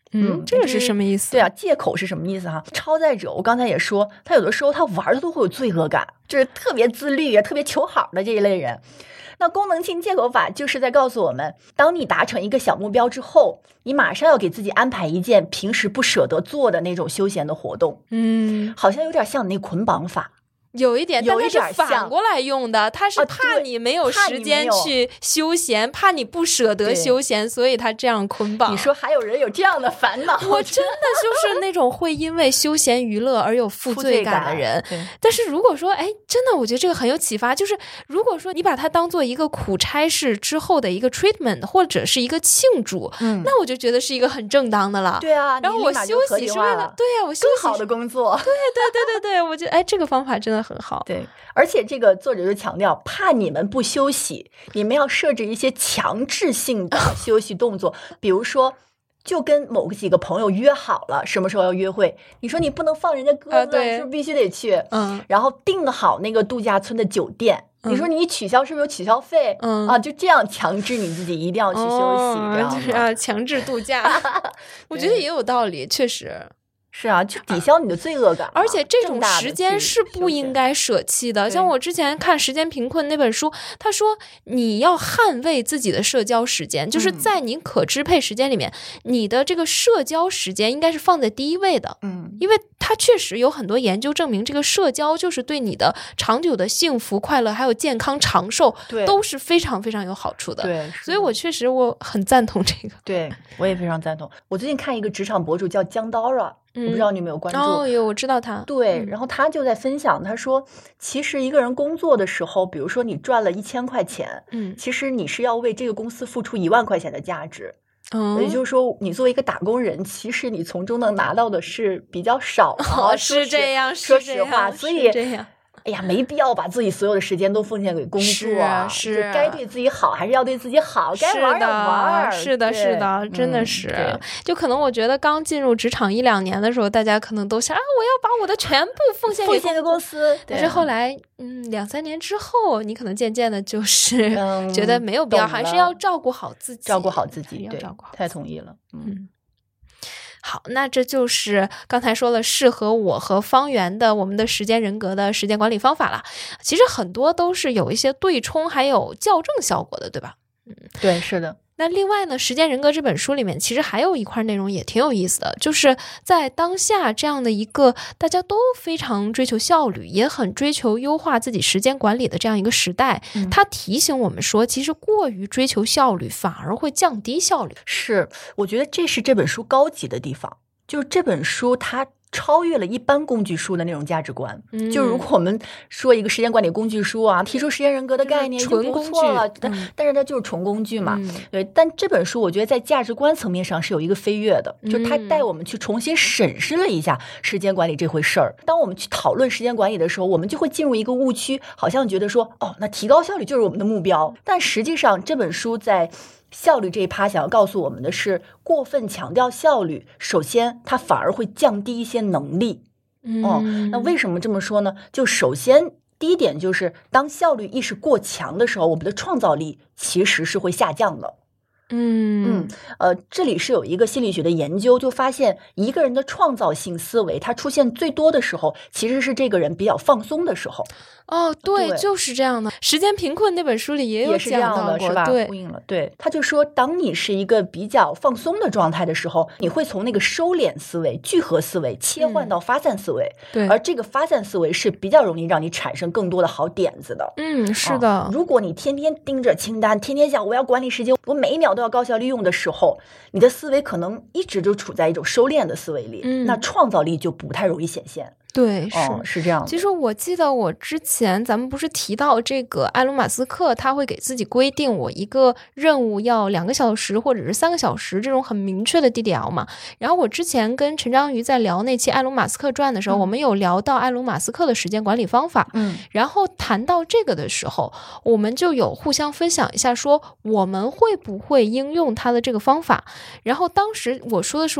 这个是什么意思？ 对啊，借口是什么意思哈？超载者，我刚才也说，他有的时候他玩的都会有罪恶感，就是特别自律啊，特别求好的这一类人。那功能性借口法就是在告诉我们，当你达成一个小目标之后，你马上要给自己安排一件平时不舍得做的那种休闲的活动。好像有点像你那捆绑法。 有一点，但它是反像过来用的，它是怕你没有时间去休闲，怕你不舍得休闲，所以它这样捆绑。 你说还有人有这样的烦恼？ 我真的就是那种会因为休闲娱乐而有负罪感的人。但是如果说，真的，我觉得这个很有启发。就是如果说你把它当做一个苦差事之后的一个 treatment， 或者是一个庆祝，那我就觉得是一个很正当的了。 对啊， 然后我休息是为了，对啊，我休息更好的工作。 对，我觉得这个方法真的很好。 对，而且这个作者就强调，怕你们不休息，你们要设置一些强制性的休息动作，比如说就跟某几个朋友约好了什么时候要约会，你说你不能放人家鸽子，是不是必须得去？然后订好那个度假村的酒店，你说你取消是不是有取消费？就这样强制你自己一定要去休息， 就是强制度假。我觉得也有道理，确实。 是啊，就抵消你的罪恶感。 而且这种时间是不应该舍弃的。像我之前看《时间贫困》那本书，他说你要捍卫自己的社交时间，就是在你可支配时间里面，你的这个社交时间应该是放在第一位的。因为它确实有很多研究证明，这个社交就是对你的长久的幸福、快乐还有健康长寿都是非常非常有好处的。 对， 所以我很赞同这个。 对，我也非常赞同。我最近看一个职场博主叫江 Dora，我不知道你有没有关注。 我知道他。 对，然后他就在分享，他说其实一个人工作的时候，比如说你赚了1000块钱，其实你是要为这个公司付出1万块钱的价值。也就是说，你作为一个打工人，其实你从中能拿到的是比较少的。 是这样， 说实话，所以这样。 哎呀，没必要把自己所有的时间都奉献给工作啊！ 是该对自己好还是要对自己好，该玩要玩。 是的，真的是。就可能我觉得刚进入职场1-2年的时候，大家可能都想我要把我的全部奉献给公司。 但是后来2-3年之后，你可能渐渐的就是觉得没有必要，还是要照顾好自己， 照顾好自己， 要照顾好。 太同意了。 好，那这就是刚才说了适合我和方圆的我们的时间人格的时间管理方法了。其实很多都是有一些对冲还有校正效果的，对吧？ 对，是的。 那另外呢，《时间人格》这本书里面其实还有一块内容也挺有意思的，就是在当下这样的一个大家都非常追求效率，也很追求优化自己时间管理的这样一个时代，它提醒我们说，其实过于追求效率反而会降低效率。 是，我觉得这是这本书高级的地方，就是这本书它超越了一般工具书的那种价值观。就如果我们说一个时间管理工具书啊，提出时间人格的概念纯工具了， 但是它就是纯工具嘛。对，但这本书我觉得在价值观层面上是有一个飞跃的，就是它带我们去重新审视了一下时间管理这回事儿。当我们去讨论时间管理的时候，我们就会进入一个误区，好像觉得说那提高效率就是我们的目标。但实际上这本书在效率这一趴想要告诉我们的是，过分强调效率，首先它反而会降低一些能力。那为什么这么说呢？就首先第一点就是，当效率意识过强的时候，我们的创造力其实是会下降的。这里是有一个心理学的研究，就发现一个人的创造性思维，它出现最多的时候，其实是这个人比较放松的时候。 对，就是这样的。《时间贫困》那本书里也有讲到过， 是吧？呼应了。对，他就说，当你是一个比较放松的状态的时候，你会从那个收敛思维、聚合思维切换到发散思维。 对， 而这个发散思维是比较容易让你产生更多的好点子的。 是的。 如果你天天盯着清单，天天想我要管理时间，我每一秒都要高效利用的时候，你的思维可能一直就处在一种收敛的思维里，那创造力就不太容易显现。 对， 是这样的。 其实我记得我之前咱们不是提到这个埃隆·马斯克，他会给自己规定我一个任务要2个小时或者是3个小时这种很明确的 DDL 嘛。然后我之前跟陈章瑜在聊那期埃隆·马斯克传的时候，我们有聊到埃隆·马斯克的时间管理方法。然后谈到这个的时候，我们就有互相分享一下，说我们会不会应用他的这个方法。然后当时我说的是我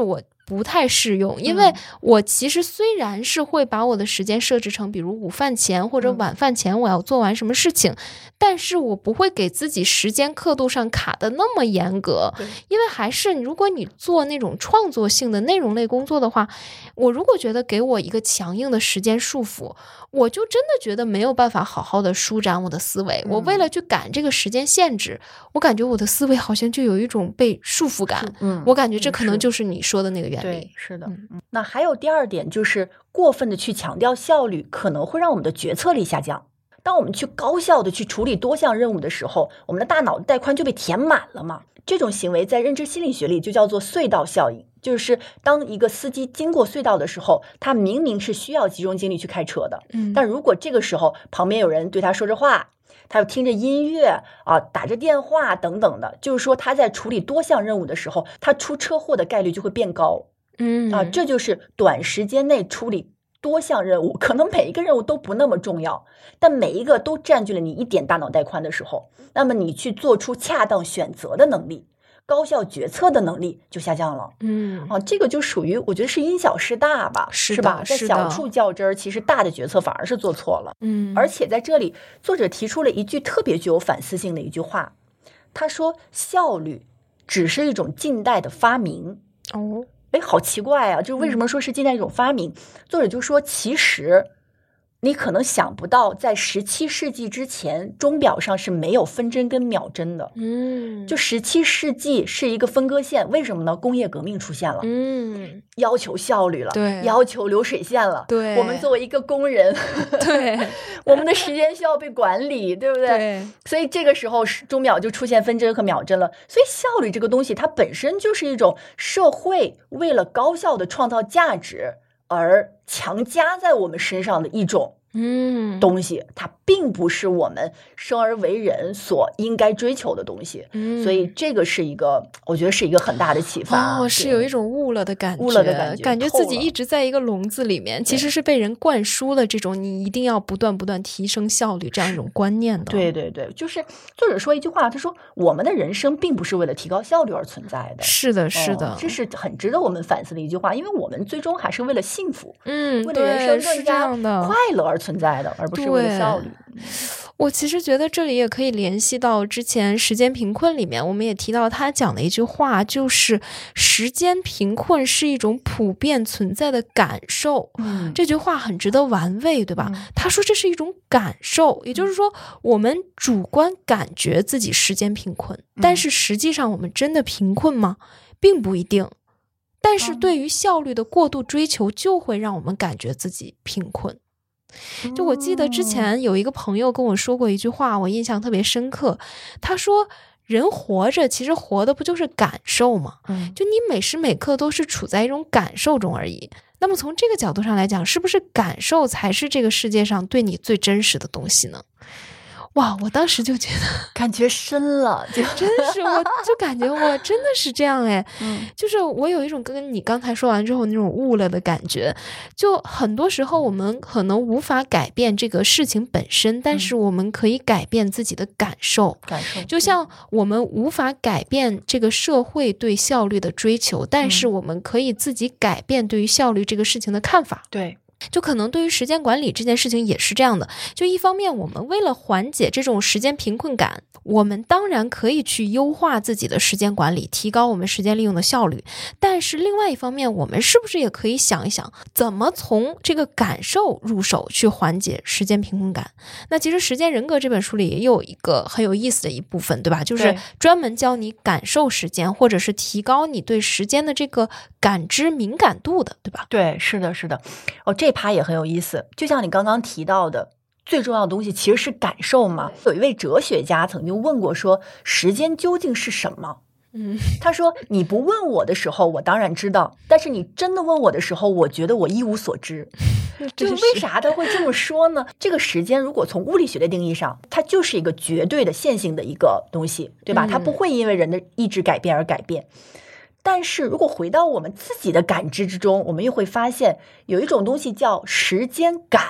不太适用，因为我其实虽然是会把我的时间设置成比如午饭前或者晚饭前我要做完什么事情，但是我不会给自己时间刻度上卡的那么严格，因为还是如果你做那种创作性的内容类工作的话，我如果觉得给我一个强硬的时间束缚，我就真的觉得没有办法好好的舒展我的思维，我为了去赶这个时间限制，我感觉我的思维好像就有一种被束缚感，我感觉这可能就是你说的那个原理。 对，是的。那还有第二点，就是过分的去强调效率，可能会让我们的决策力下降。当我们去高效的去处理多项任务的时候，我们的大脑带宽就被填满了嘛。这种行为在认知心理学里就叫做隧道效应，就是当一个司机经过隧道的时候，他明明是需要集中精力去开车的，但如果这个时候旁边有人对他说着话，他又听着音乐打着电话等等的，就是说他在处理多项任务的时候，他出车祸的概率就会变高。这就是短时间内处理多项任务，可能每一个任务都不那么重要，但每一个都占据了你一点大脑带宽的时候，那么你去做出恰当选择的能力，高效决策的能力就下降了。这个就属于我觉得是因小失大吧，是吧？在小处较真儿，其实大的决策反而是做错了。而且在这里，作者提出了一句特别具有反思性的一句话，他说效率只是一种近代的发明。好奇怪啊，就是为什么说是近代一种发明？作者就说其实你可能想不到，在17世纪之前，钟表上是没有分针跟秒针的。就17世纪是一个分割线，为什么呢？工业革命出现了，要求效率了， 对， 要求流水线了， 对， 我们作为一个工人， 对， 我们的时间需要被管理，对不对？ 对， 所以这个时候钟表就出现分针和秒针了。所以效率这个东西，它本身就是一种社会为了高效的创造价值而强加在我们身上的一种东西，它并不是我们生而为人所应该追求的东西。所以这个是一个，我觉得是一个很大的启发。 是有一种悟了的感觉，感觉自己一直在一个笼子里面，其实是被人灌输了这种你一定要不断提升效率这样一种观念的。 对，就是作者说一句话，他说我们的人生并不是为了提高效率而存在的。 是的， 这是很值得我们反思的一句话，因为我们最终还是为了幸福，为了人生更加快乐而存在的，而不是为了效率。 我其实觉得这里也可以联系到之前时间贫困里面，我们也提到他讲的一句话，就是时间贫困是一种普遍存在的感受。这句话很值得玩味，对吧？他说这是一种感受，也就是说我们主观感觉自己时间贫困，但是实际上我们真的贫困吗？并不一定。但是对于效率的过度追求，就会让我们感觉自己贫困。就我记得之前有一个朋友跟我说过一句话，我印象特别深刻。他说人活着其实活的不就是感受吗？就你每时每刻都是处在一种感受中而已。那么从这个角度上来讲，是不是感受才是这个世界上对你最真实的东西呢？哇，我当时就觉得感觉深了，就真是，我就感觉我真的是这样哎，就是我有一种跟你刚才说完之后那种悟了的感觉。就很多时候我们可能无法改变这个事情本身，但是我们可以改变自己的感受。就像我们无法改变这个社会对效率的追求，但是我们可以自己改变对于效率这个事情的看法。 对。 就可能对于时间管理这件事情也是这样的，就一方面我们为了缓解这种时间贫困感，我们当然可以去优化自己的时间管理，提高我们时间利用的效率，但是另外一方面我们是不是也可以想一想怎么从这个感受入手去缓解时间贫困感。那其实时间人格这本书里也有一个很有意思的一部分，对吧？就是专门教你感受时间，或者是提高你对时间的这个感知敏感度的，对吧？ 对，是的这趴也很有意思，就像你刚刚提到的，最重要的东西其实是感受嘛。有一位哲学家曾经问过说，时间究竟是什么？他说你不问我的时候我当然知道，但是你真的问我的时候，我觉得我一无所知。就为啥他会这么说呢？这个时间如果从物理学的定义上，它就是一个绝对的线性的一个东西，对吧？它不会因为人的意志改变而改变。但是如果回到我们自己的感知之中，我们又会发现有一种东西叫时间感。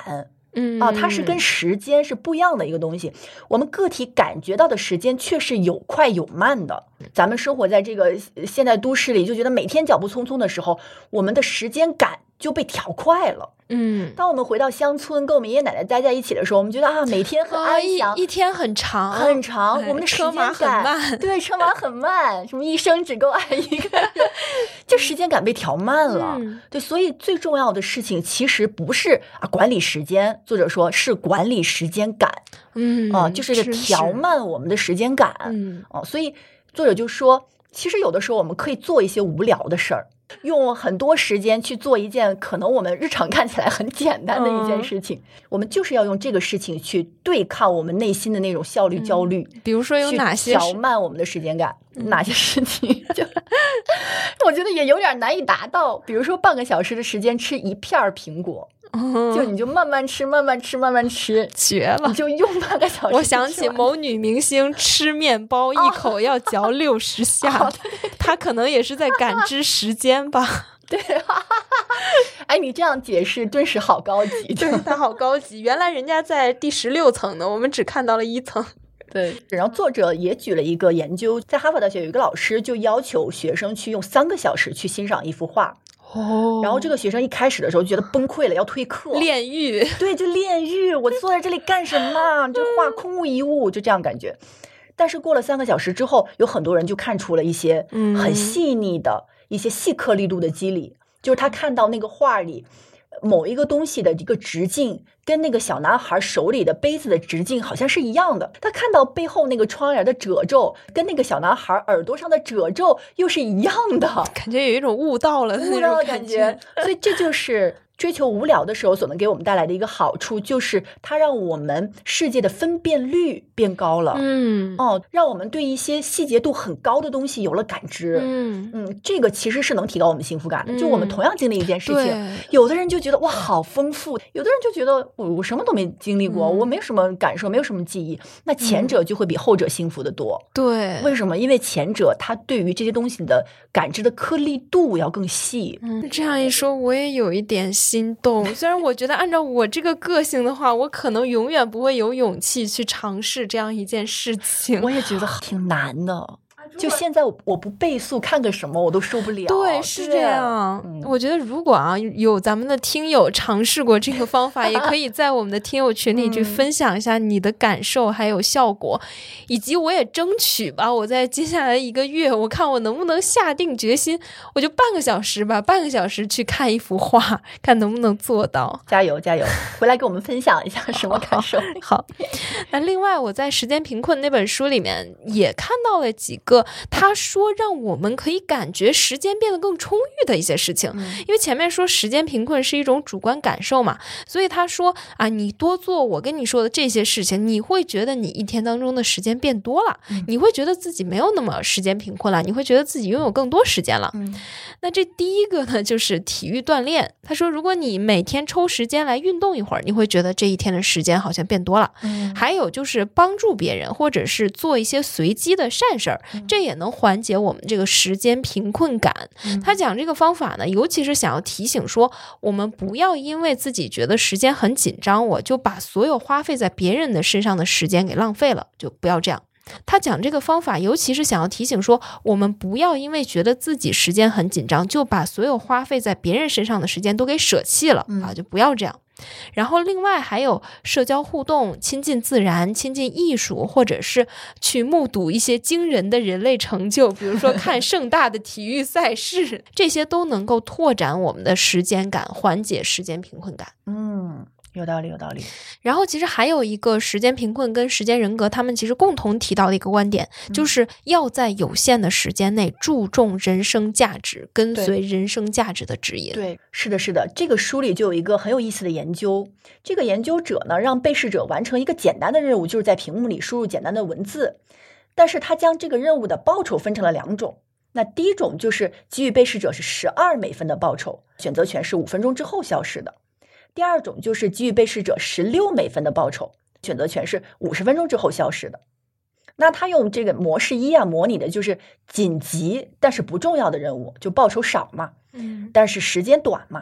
它是跟时间是不一样的一个东西。我们个体感觉到的时间却是有快有慢的。咱们生活在这个现代都市里，就觉得每天脚步匆匆的时候，我们的时间感就被调快了。当我们回到乡村跟我们爷爷奶奶待在一起的时候，我们觉得每天很安详， 一天很长很长，我们的时间感车马很慢， 对，车马很慢，什么一生只够爱一个人，就时间感被调慢了。对，所以最重要的事情其实不是管理时间，作者说是管理时间感，就是调慢我们的时间感。所以作者就说，其实有的时候我们可以做一些无聊的事儿，用很多时间去做一件可能我们日常看起来很简单的一件事情，我们就是要用这个事情去对抗我们内心的那种效率焦虑。 比如说有哪些去调慢我们的时间感？哪些事情就我觉得也有点难以达到。比如说半个小时的时间吃一片苹果，就你就慢慢吃，慢慢吃，慢慢吃， 绝了！ 你就用半个小时。 我想起某女明星吃面包一口要嚼60下，她可能也是在感知时间吧。 对，你这样解释顿时好高级， 对，她好高级。原来人家在第16层呢，我们只看到了1层。 对，然后作者也举了一个研究，在哈佛大学有一个老师就要求学生去用3个小时去欣赏一幅画。然后这个学生一开始的时候觉得崩溃了，要退课， 炼狱。 对，就炼狱，我坐在这里干什么？这画空无一物，就这样感觉。但是过了3个小时之后，有很多人就看出了一些很细腻的一些细颗粒度的肌理，就是他看到那个画里某一个东西的一个直径跟那个小男孩手里的杯子的直径好像是一样的，他看到背后那个窗帘的褶皱跟那个小男孩耳朵上的褶皱又是一样的， 感觉有一种悟到了的那种感觉。 所以这就是追求无聊的时候所能给我们带来的一个好处，就是它让我们世界的分辨率变高了。让我们对一些细节度很高的东西有了感知。这个其实是能提高我们幸福感的。就我们同样经历一件事情，有的人就觉得哇好丰富，有的人就觉得我什么都没经历过，我没有什么感受，没有什么记忆。那前者就会比后者幸福的多。 对， 为什么？因为前者他对于这些东西的感知的颗粒度要更细。 这样一说，我也有一点心动。虽然我觉得按照我这个个性的话，我可能永远不会有勇气去尝试这样一件事情。 我也觉得挺难的。就现在我不倍速看个什么我都受不了。 对，是这样。我觉得如果有咱们的听友尝试过这个方法，也可以在我们的听友群里去分享一下你的感受还有效果，以及我也争取吧，我在接下来1个月，我看我能不能下定决心，我就半个小时去看一幅画，看能不能做到。 加油加油，回来给我们分享一下什么感受。 好，那另外我在《时间贫困》那本书里面也看到了几个他说让我们可以感觉时间变得更充裕的一些事情。因为前面说时间贫困是一种主观感受嘛，所以他说你多做我跟你说的这些事情，你会觉得你一天当中的时间变多了，你会觉得自己没有那么时间贫困了，你会觉得自己拥有更多时间了。那这第一个呢，就是体育锻炼。他说如果你每天抽时间来运动一会儿，你会觉得这一天的时间好像变多了。还有就是帮助别人，或者是做一些随机的善事儿，这也能缓解我们这个时间贫困感。他讲这个方法呢，尤其是想要提醒说，我们不要因为自己觉得时间很紧张，我就把所有花费在别人的身上的时间给浪费了，就不要这样。他讲这个方法尤其是想要提醒说，我们不要因为觉得自己时间很紧张，就把所有花费在别人身上的时间都给舍弃了就不要这样。然后另外还有社交互动，亲近自然，亲近艺术，或者是去目睹一些惊人的人类成就，比如说看盛大的体育赛事，这些都能够拓展我们的时间感，缓解时间贫困感。 有道理有道理。 然后其实还有一个时间贫困跟时间人格他们其实共同提到的一个观点，就是要在有限的时间内注重人生价值，跟随人生价值的指引。 对，是的是的。这个书里就有一个很有意思的研究，这个研究者呢让被试者完成一个简单的任务，就是在屏幕里输入简单的文字，但是他将这个任务的报酬分成了2种。那第一种就是给予被试者是12美分的报酬，选择权是5分钟之后消失的。第二种就是给予被试者16美分的报酬，选择权是50分钟之后消失的。那他用这个模式1模拟的就是紧急但是不重要的任务，就报酬少嘛，但是时间短嘛。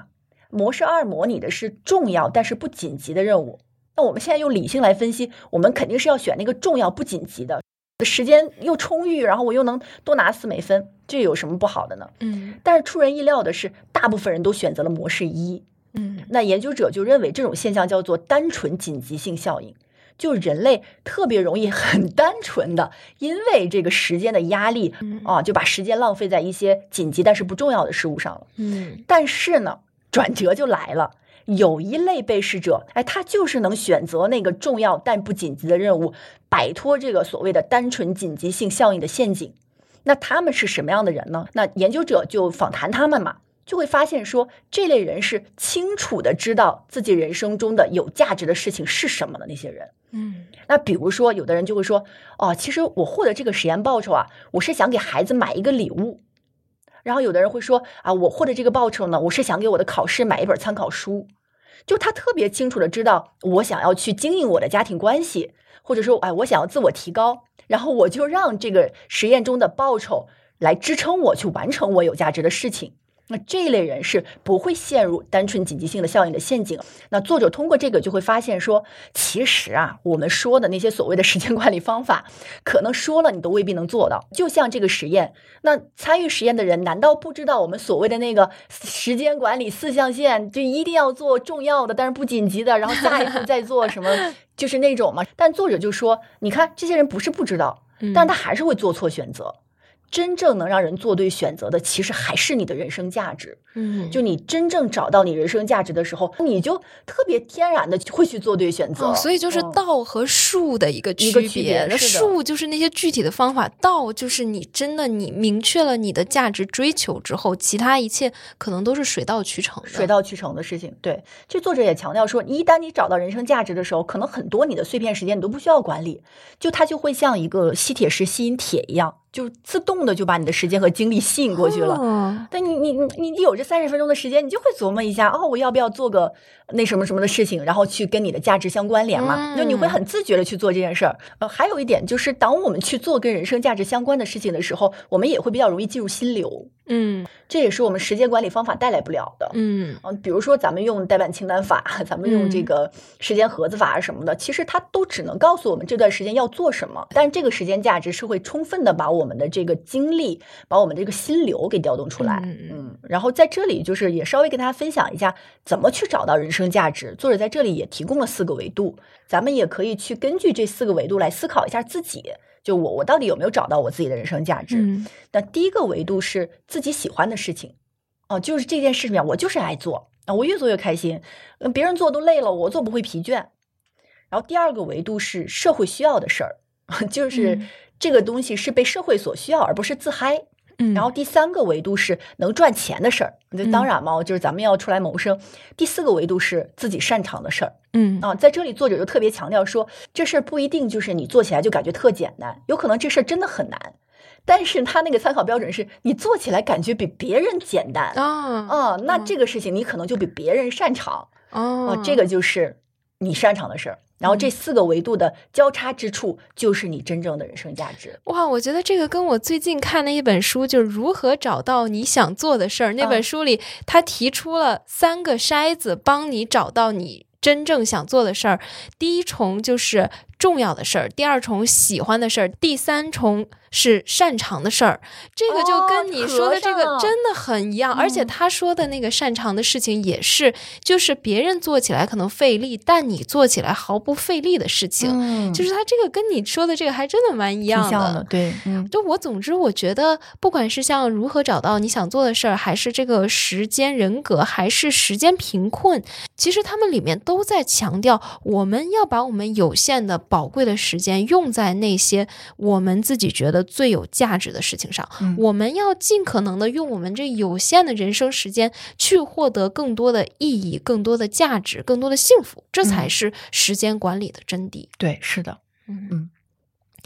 模式2模拟的是重要但是不紧急的任务。那我们现在用理性来分析，我们肯定是要选那个重要不紧急的，时间又充裕，然后我又能多拿4美分，这有什么不好的呢？但是出人意料的是，大部分人都选择了模式1。那研究者就认为这种现象叫做单纯紧急性效应，就人类特别容易很单纯的因为这个时间的压力就把时间浪费在一些紧急但是不重要的事物上了。但是呢，转折就来了，有一类被试者，他就是能选择那个重要但不紧急的任务，摆脱这个所谓的单纯紧急性效应的陷阱。那他们是什么样的人呢？那研究者就访谈他们嘛，就会发现说，这类人是清楚的知道自己人生中的有价值的事情是什么的那些人。那比如说有的人就会说，其实我获得这个实验报酬我是想给孩子买一个礼物。然后有的人会说我获得这个报酬呢，我是想给我的考试买一本参考书。就他特别清楚的知道，我想要去经营我的家庭关系，或者说我想要自我提高，然后我就让这个实验中的报酬来支撑我去完成我有价值的事情。那这一类人是不会陷入单纯紧急性的效应的陷阱。那作者通过这个就会发现说，其实我们说的那些所谓的时间管理方法，可能说了你都未必能做到。就像这个实验，那参与实验的人难道不知道我们所谓的那个时间管理4象限，就一定要做重要的但是不紧急的，然后下一步再做什么就是那种嘛？但作者就说，你看这些人不是不知道，但是他还是会做错选择。真正能让人做对选择的，其实还是你的人生价值。就你真正找到你人生价值的时候，你就特别天然的会去做对选择。 所以就是道和术的一个区别。那术就是那些具体的方法，道就是你真的你明确了你的价值追求之后，其他一切可能都是水到渠成的事情。对，这作者也强调说，一旦你找到人生价值的时候，可能很多你的碎片时间你都不需要管理，就它就会像一个吸铁石吸引铁一样，就自动的就把你的时间和精力吸引过去了。但你有这30分钟的时间，你就会琢磨一下，我要不要做个那什么什么的事情，然后去跟你的价值相关联嘛。就你会很自觉的去做这件事儿。还有一点就是，当我们去做跟人生价值相关的事情的时候，我们也会比较容易进入心流。这也是我们时间管理方法带来不了的。比如说咱们用待办清单法，咱们用这个时间盒子法什么的，其实它都只能告诉我们这段时间要做什么，但这个时间价值是会充分的把我们的这个精力，把我们这个心流给调动出来。然后在这里就是也稍微跟大家分享一下怎么去找到人生价值。作者在这里也提供了4个维度，咱们也可以去根据这4个维度来思考一下自己，就我到底有没有找到我自己的人生价值。那第一个维度是自己喜欢的事情，就是这件事情我就是爱做，我越做越开心，别人做都累了，我做不会疲倦。然后第二个维度是社会需要的事儿，就是这个东西是被社会所需要，而不是自嗨。然后第3个维度是能赚钱的事儿，当然嘛，就是咱们要出来谋生。第4个维度是自己擅长的事儿。在这里作者就特别强调说，这事儿不一定就是你做起来就感觉特简单，有可能这事儿真的很难，但是他那个参考标准是你做起来感觉比别人简单那这个事情你可能就比别人擅长这个就是你擅长的事儿。然后这4个维度的交叉之处，就是你真正的人生价值。 哇，我觉得这个跟我最近看的一本书，就是如何找到你想做的事儿。那本书里他提出了3个筛子，帮你找到你真正想做的事儿。第一重就是重要的事儿，第2重喜欢的事儿，第3重是擅长的事儿。这个就跟你说的这个真的很一样。而且他说的那个擅长的事情也是，就是别人做起来可能费力，但你做起来毫不费力的事情。就是他这个跟你说的这个还真的蛮一样的。 挺像的，对。 就总之我觉得不管是像如何找到你想做的事儿，还是这个时间人格，还是时间贫困，其实他们里面都在强调，我们要把我们有限的宝贵的时间用在那些我们自己觉得最有价值的事情上。我们要尽可能的用我们这有限的人生时间去获得更多的意义，更多的价值，更多的幸福，这才是时间管理的真谛。 对，是的。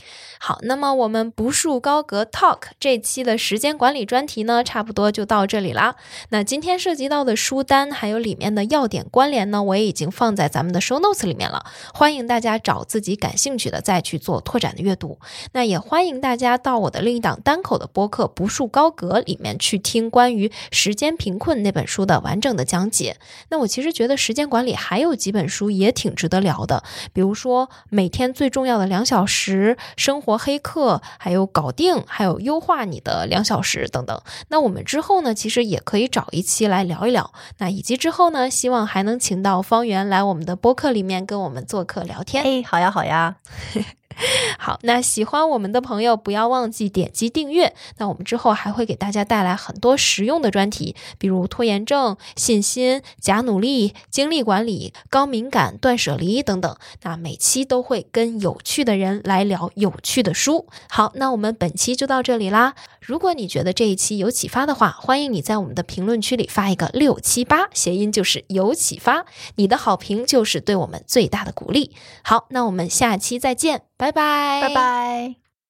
好，那么我们不树高阁 Talk 这期的时间管理专题呢，差不多就到这里啦。那今天涉及到的书单还有里面的要点关联呢，我也已经放在咱们的 show notes 里面了，欢迎大家找自己感兴趣的再去做拓展的阅读。那也欢迎大家到我的另一档单口的播客不树高阁里面去听关于时间贫困那本书的完整的讲解。那我其实觉得时间管理还有几本书也挺值得聊的，比如说每天最重要的2小时、生活黑客，还有搞定，还有优化你的2小时等等。那我们之后呢，其实也可以找一期来聊一聊。那以及之后呢，希望还能请到方圆来我们的播客里面跟我们做客聊天。 哎，好呀好呀。 好，那喜欢我们的朋友不要忘记点击订阅。那我们之后还会给大家带来很多实用的专题，比如拖延症、信心、假努力、精力管理、高敏感、断舍离等等。那每期都会跟有趣的人来聊有趣的书。好，那我们本期就到这里啦。如果你觉得这一期有启发的话，欢迎你在我们的评论区里发一个678，谐音就是有启发，你的好评就是对我们最大的鼓励。好，那我们下期再见，拜拜， 拜拜。